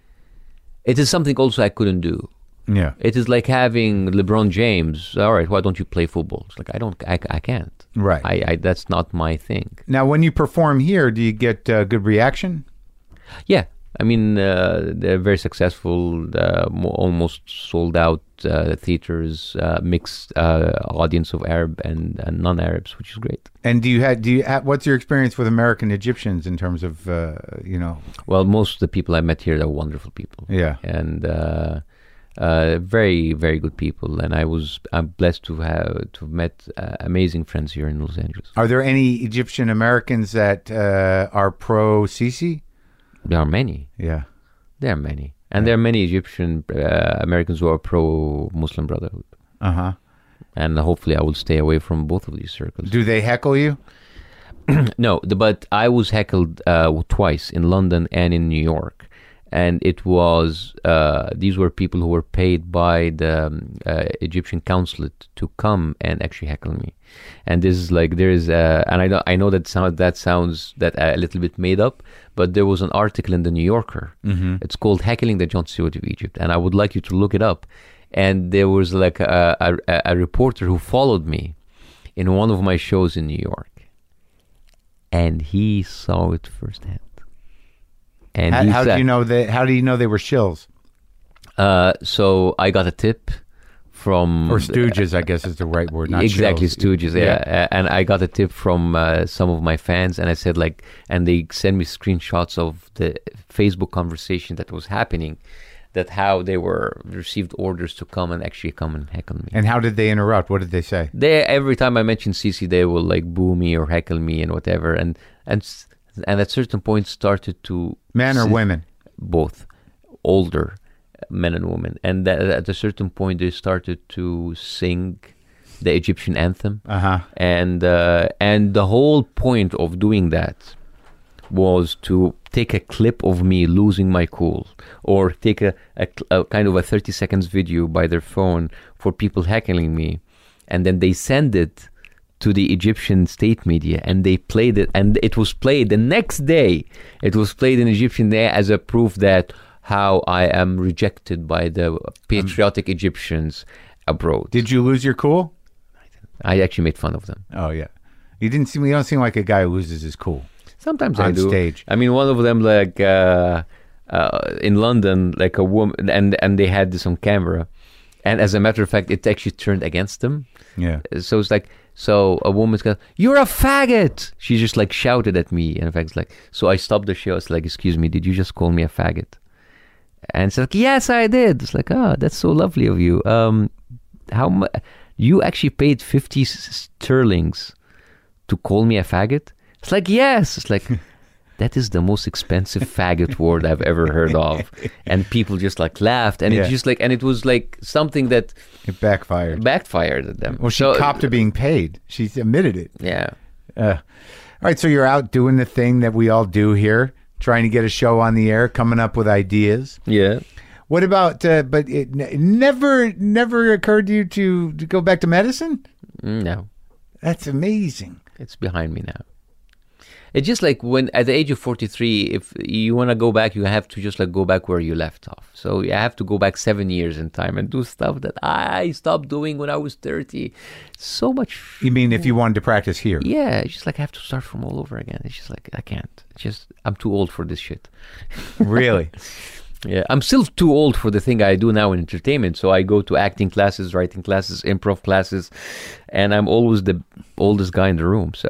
It is something also I couldn't do. Yeah. It is like having LeBron James. All right, why don't you play football? It's like I don't, I, I can't. Right. I, I, that's not my thing. Now, when you perform here, do you get uh, good reaction? Yeah, I mean uh, they're very successful. Uh, mo- almost sold out uh, theaters, uh, mixed uh, audience of Arab and, and non-Arabs, which is great. And do you have do you have, what's your experience with American Egyptians in terms of uh, you know? Well, most of the people I met here are wonderful people. Yeah. and uh, uh, very very good people. And I was I'm blessed to have to have met uh, amazing friends here in Los Angeles. Are there any Egyptian Americans that uh, are pro Sisi? There are many. Yeah. There are many, and there are many Egyptian uh, Americans who are pro Muslim Brotherhood. Uh huh. And hopefully, I will stay away from both of these circles. Do they heckle you? No, the, but I was heckled uh, twice in London and in New York, and it was uh, these were people who were paid by the um, uh, Egyptian consulate to come and actually heckle me. And this is like there is, uh, and I know I know that sound that sounds that uh, a little bit made up, but there was an article in the New Yorker. Mm-hmm. It's called "Heckling the Jon Stewart of Egypt," and I would like you to look it up. And there was like a, a, a reporter who followed me in one of my shows in New York, and he saw it firsthand. And How, he how do said, you know they? How do you know they were shills Uh, so I got a tip from or stooges? I guess is the right word. Not exactly shills. stooges. Yeah. Uh, and I got a tip from uh, some of my fans, and I said like, and they sent me screenshots of the Facebook conversation that was happening. That how they were received orders to come and actually come and heckle me. And how did they interrupt? What did they say? They every time I mention Sisi, they will like boo me or heckle me and whatever. And and and at certain point started to Men or s- women? both, older men and women. And that, at a certain point, they started to sing the Egyptian anthem. Uh huh. And uh, and the whole point of doing that was to take a clip of me losing my cool, or take a, a, a kind of a thirty seconds video by their phone for people heckling me, and then they send it to the Egyptian state media, and they played it, and it was played the next day. It was played in Egyptian there as a proof that how I am rejected by the patriotic Egyptians abroad. Did you lose your cool? I actually made fun of them. Oh yeah. You didn't seem. You don't seem like a guy who loses his cool. Sometimes I On do. stage. I mean, one of them, like uh, uh, in London, like a woman, and and they had this on camera, and as a matter of fact, it actually turned against them. Yeah. So it's like, so a woman's going, "You're a faggot!" She just like shouted at me, and in fact, it's like, so I stopped the show. It's like, "Excuse me, did you just call me a faggot?" And it's like, "Yes, I did." It's like, "Oh, that's so lovely of you. Um, how much? You actually paid fifty sterlings to call me a faggot?" It's like, yes. It's like, that is the most expensive faggot word I've ever heard of. And people just like laughed. And Yeah. it just like, and it was like something that It backfired. backfired at them. Well, she So- copped to being paid. She admitted it. Yeah. Uh, all right, so you're out doing the thing that we all do here, trying to get a show on the air, coming up with ideas. Yeah. What about? Uh, but it, n- it never, never occurred to you to, to go back to medicine. Mm, No. That's amazing. It's behind me now. It's just like when at the age of forty-three, if you want to go back, you have to just like go back where you left off. So you have to go back seven years in time and do stuff that I stopped doing when I was thirty. So much. You mean if you wanted to practice here? Yeah, it's just like I have to start from all over again. It's just like I can't. It's just I'm too old for this shit. Really? Yeah, I'm still too old for the thing I do now in entertainment. So I go to acting classes, writing classes, improv classes, and I'm always the oldest guy in the room. So,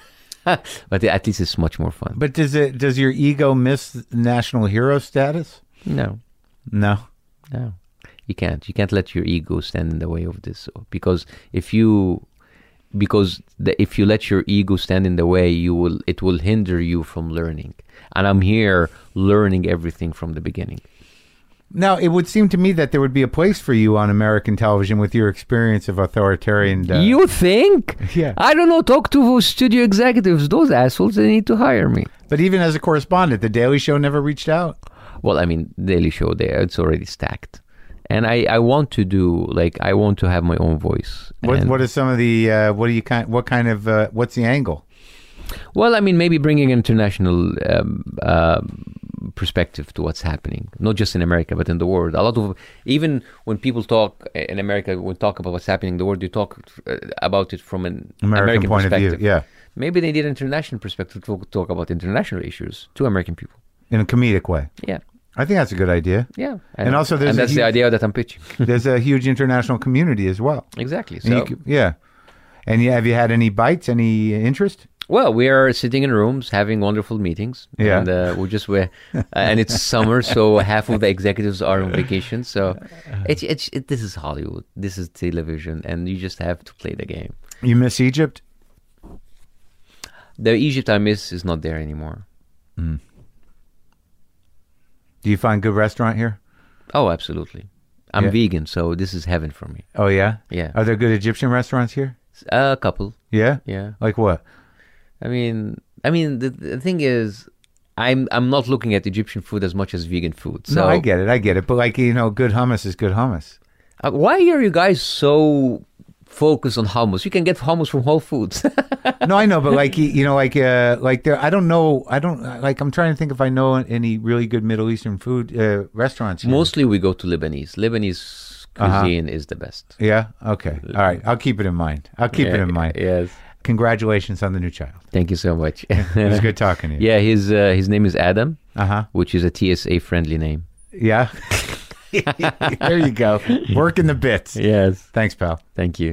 but at least it's much more fun. But does it? Does your ego miss national hero status? No, No. no, you can't. You can't let your ego stand in the way of this, because if you, because the, if you let your ego stand in the way, you will. It will hinder you from learning. And I'm here learning everything from the beginning. Now, it would seem to me that there would be a place for you on American television with your experience of authoritarian. Uh, You think? Yeah. I don't know. Talk to studio executives. Those assholes, they need to hire me. But even as a correspondent, The Daily Show never reached out. Well, I mean, Daily Show, there it's already stacked. And I, I want to do, like, I want to have my own voice. What And- What are some of the? Uh, what do you kind? What kind of? Uh, what's the angle? Well, I mean, maybe bringing international um, uh, perspective to what's happening, not just in America, but in the world. A lot of, even when people talk in America, when talk about what's happening in the world, they talk uh, about it from an American, American, point of perspective. view. Yeah, Maybe they need an international perspective to talk about international issues to American people. in a comedic way. Yeah, I think that's a good idea. yeah. And also there's and a that's the huge- idea that I'm pitching. There's a huge international community as well. Exactly. And you So, c- yeah. And you, have you had any bites? Any interest? well, we are sitting in rooms having wonderful meetings. Yeah. And uh, we just we're, uh, and it's summer, so half of the executives are on vacation. So it's it's it, this is Hollywood. This is television, and you just have to play the game. You miss Egypt? The Egypt I miss is not there anymore. Do you find good restaurant here? Oh, absolutely. I'm Yeah. vegan, so this is heaven for me. Oh yeah. Yeah. Are there good Egyptian restaurants here? A couple. Yeah. Yeah. Like what? I mean, I mean, the, the thing is, I'm I'm not looking at Egyptian food as much as vegan food. So No, I get it. I get it. But like you know, good hummus is good hummus. Uh, why are you guys so focused on hummus? You can get hummus from Whole Foods. No, I know, but like you you know, like uh, like there. I don't know. I don't like. I'm trying to think if I know any really good Middle Eastern food uh, restaurants. Here. Mostly we go to Lebanese. Lebanese Uh-huh. cuisine is the best. Yeah. Okay. All right. I'll keep it in mind. I'll keep it Yeah, in mind. Yes. Congratulations on the new child. Thank you so much. It was good talking to you. Yeah, his uh, his name is Adam, Uh huh. which is a T S A friendly name. Yeah. There you go. Working the bits. Yes. Thanks, pal. Thank you.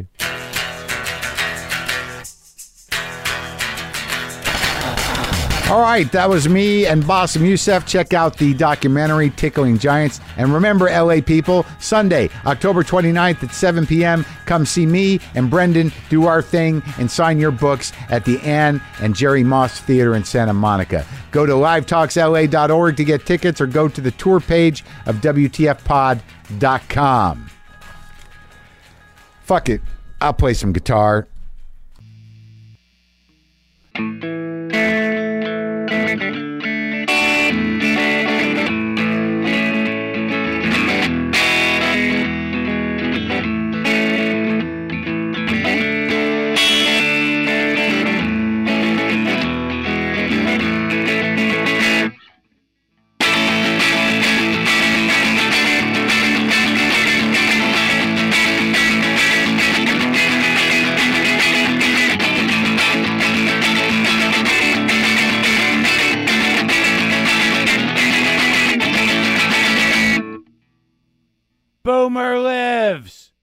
All right, that was me and Bassem Youssef. Check out the documentary Tickling Giants. And remember, L A people, Sunday, October twenty-ninth at seven p.m., come see me and Brendan do our thing and sign your books at the Ann and Jerry Moss Theater in Santa Monica. Go to live talks L A dot org to get tickets or go to the tour page of W T F pod dot com. Fuck it. I'll play some guitar. Boomer lives!